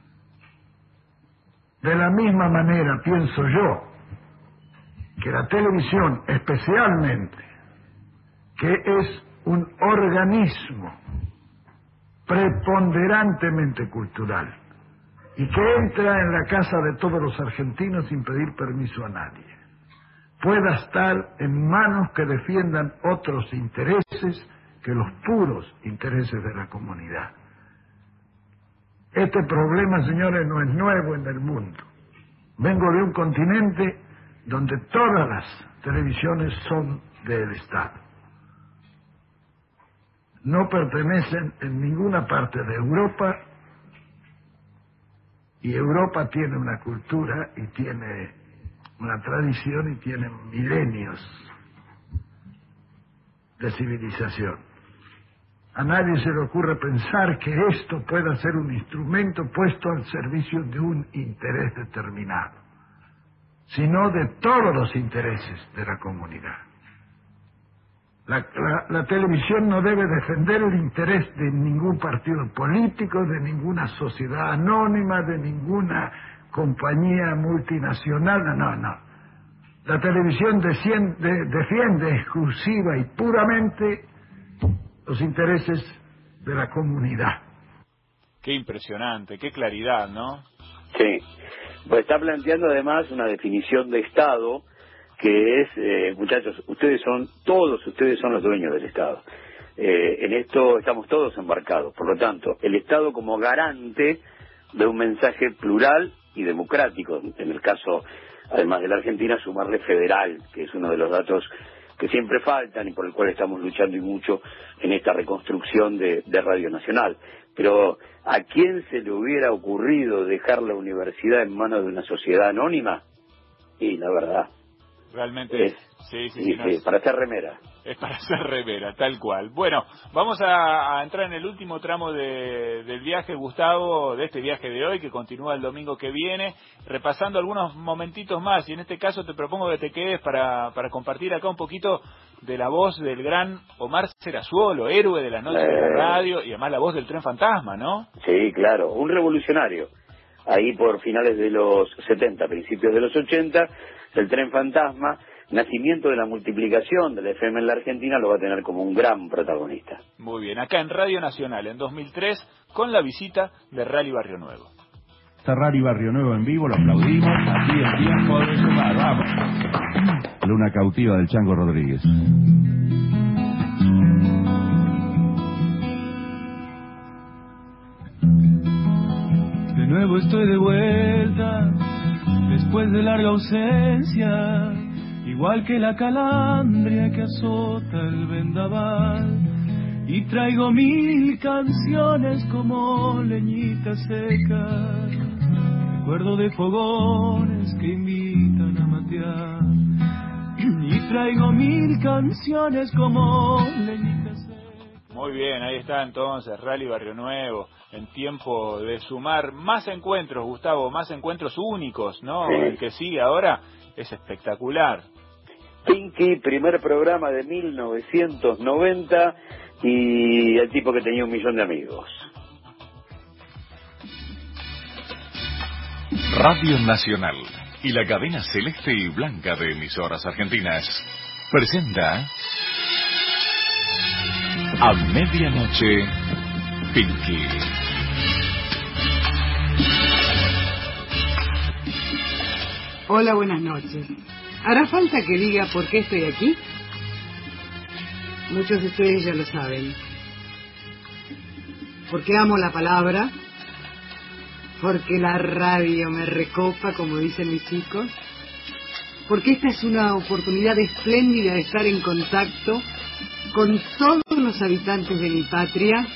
De la misma manera pienso yo que la televisión, especialmente, que es un organismo preponderantemente cultural y que entra en la casa de todos los argentinos sin pedir permiso a nadie, pueda estar en manos que defiendan otros intereses que los puros intereses de la comunidad. Este problema, señores, no es nuevo en el mundo. Vengo de un continente donde todas las televisiones son del Estado. No pertenecen en ninguna parte de Europa, y Europa tiene una cultura y tiene una tradición y tiene milenios de civilización. A nadie se le ocurre pensar que esto pueda ser un instrumento puesto al servicio de un interés determinado, sino de todos los intereses de la comunidad. La televisión no debe defender el interés de ningún partido político, de ninguna sociedad anónima, de ninguna compañía multinacional, no. La televisión defiende exclusiva y puramente los intereses de la comunidad. Qué impresionante, qué claridad, ¿no? Sí, pues está planteando además una definición de Estado que es, muchachos, todos ustedes son los dueños del Estado. En esto estamos todos embarcados, por lo tanto, el Estado como garante de un mensaje plural y democrático, en el caso, además de la Argentina, sumarle federal, que es uno de los datos que siempre faltan y por el cual estamos luchando y mucho en esta reconstrucción de Radio Nacional. Pero ¿a quién se le hubiera ocurrido dejar la universidad en manos de una sociedad anónima? Y la verdad, realmente sí, para hacer remera. Es para hacer remera, tal cual. Bueno, vamos a entrar en el último tramo del viaje, Gustavo, de este viaje de hoy, que continúa el domingo que viene, repasando algunos momentitos más, y en este caso te propongo que te quedes para compartir acá un poquito de la voz del gran Omar Serazuolo, héroe de la noche de la radio, y además la voz del Tren Fantasma, ¿no? Sí, claro, un revolucionario. Ahí por finales de los 70, principios de los 80, el Tren Fantasma, nacimiento de la multiplicación de la FM en la Argentina, lo va a tener como un gran protagonista. Muy bien, acá en Radio Nacional en 2003, con la visita de Rally Barrio Nuevo. Rally Barrio Nuevo en vivo, lo aplaudimos, así el tiempo de sumar, vamos. Luna cautiva del Chango Rodríguez. De nuevo estoy de vuelta, después de larga ausencia, igual que la calandria que azota el vendaval, y traigo 1000 canciones como leñita seca, recuerdo de fogones que invitan a matear, y traigo 1000 canciones como leñita seca. Muy bien, ahí está entonces Rally Barrio Nuevo, en tiempo de sumar más encuentros, Gustavo, más encuentros únicos, ¿no? Sí. El que sigue ahora es espectacular. Pinky, primer programa de 1990 y el tipo que tenía 1 millón de amigos. Radio Nacional y la cadena celeste y blanca de emisoras argentinas presenta A Medianoche Pinky. Hola, buenas noches. ¿Hará falta que diga por qué estoy aquí? Muchos de ustedes ya lo saben. Porque amo la palabra, porque la radio me recopa, como dicen mis chicos, porque esta es una oportunidad espléndida de estar en contacto con todos los habitantes de mi patria,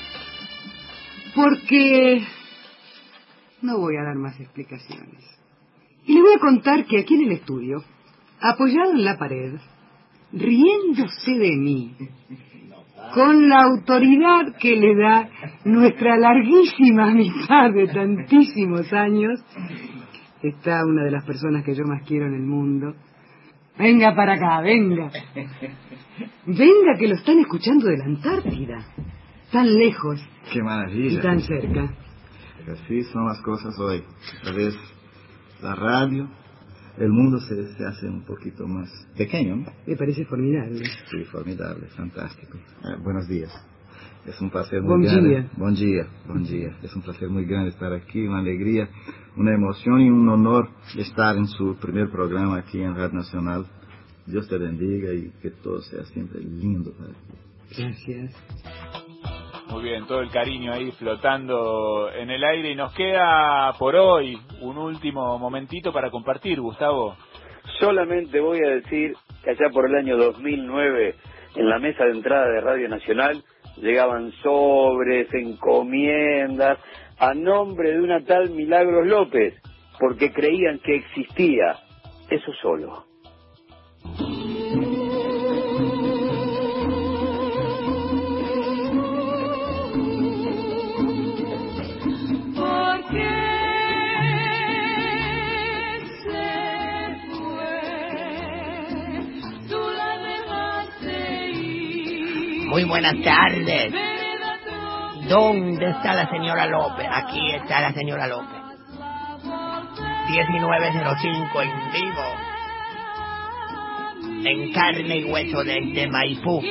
porque no voy a dar más explicaciones. Y les voy a contar que aquí en el estudio, apoyado en la pared, riéndose de mí, con la autoridad que le da nuestra larguísima amistad de tantísimos años, está una de las personas que yo más quiero en el mundo. Venga para acá, venga. Venga, que lo están escuchando de la Antártida. Tan lejos. Qué maravilla. Y tan cerca. Así son las cosas hoy. A través de la radio, el mundo se hace un poquito más pequeño, ¿no? Me parece formidable. Sí, formidable, fantástico. Buenos días. Es un placer muy grande. Buen día. Es un placer muy grande estar aquí, una alegría, una emoción y un honor estar en su primer programa aquí en Radio Nacional. Dios te bendiga y que todo sea siempre lindo para ti. Gracias. Muy bien, todo el cariño ahí flotando en el aire y nos queda por hoy un último momentito para compartir, Gustavo. Solamente voy a decir que allá por el año 2009, en la mesa de entrada de Radio Nacional, llegaban sobres, encomiendas, a nombre de una tal Milagros López, porque creían que existía, eso solo. Muy buenas tardes. ¿Dónde está la señora López? Aquí está la señora López. 1905 en vivo. En carne y hueso desde Maipú.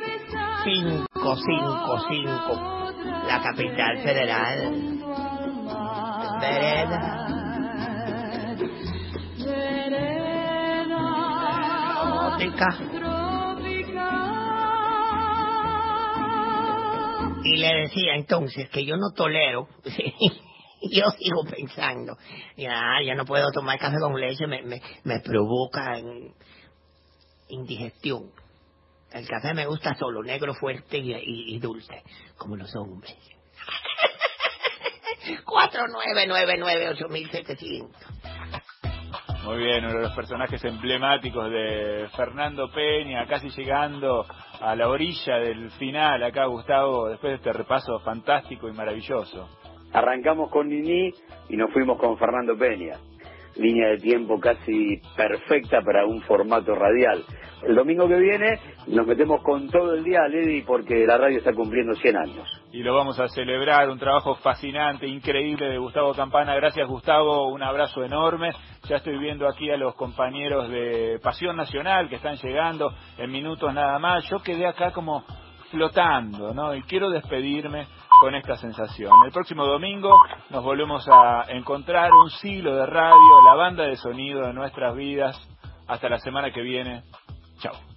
555. La capital federal. Vereda. Trópica. Y le decía entonces que yo no tolero, yo sigo pensando, yo no puedo tomar café con leche, me provoca indigestión. El café me gusta solo, negro, fuerte y dulce, como los hombres. 4999-8700. Muy bien, uno de los personajes emblemáticos de Fernando Peña, casi llegando a la orilla del final acá, Gustavo, después de este repaso fantástico y maravilloso. Arrancamos con Nini y nos fuimos con Fernando Peña. Línea de tiempo casi perfecta para un formato radial. El domingo que viene nos metemos con todo el día, Lady, porque la radio está cumpliendo 100 años. Y lo vamos a celebrar, un trabajo fascinante, increíble de Gustavo Campana. Gracias, Gustavo, un abrazo enorme. Ya estoy viendo aquí a los compañeros de Pasión Nacional que están llegando en minutos nada más. Yo quedé acá como flotando, ¿no? Y quiero despedirme con esta sensación. El próximo domingo nos volvemos a encontrar, un siglo de radio, la banda de sonido de nuestras vidas. Hasta la semana que viene. Chao.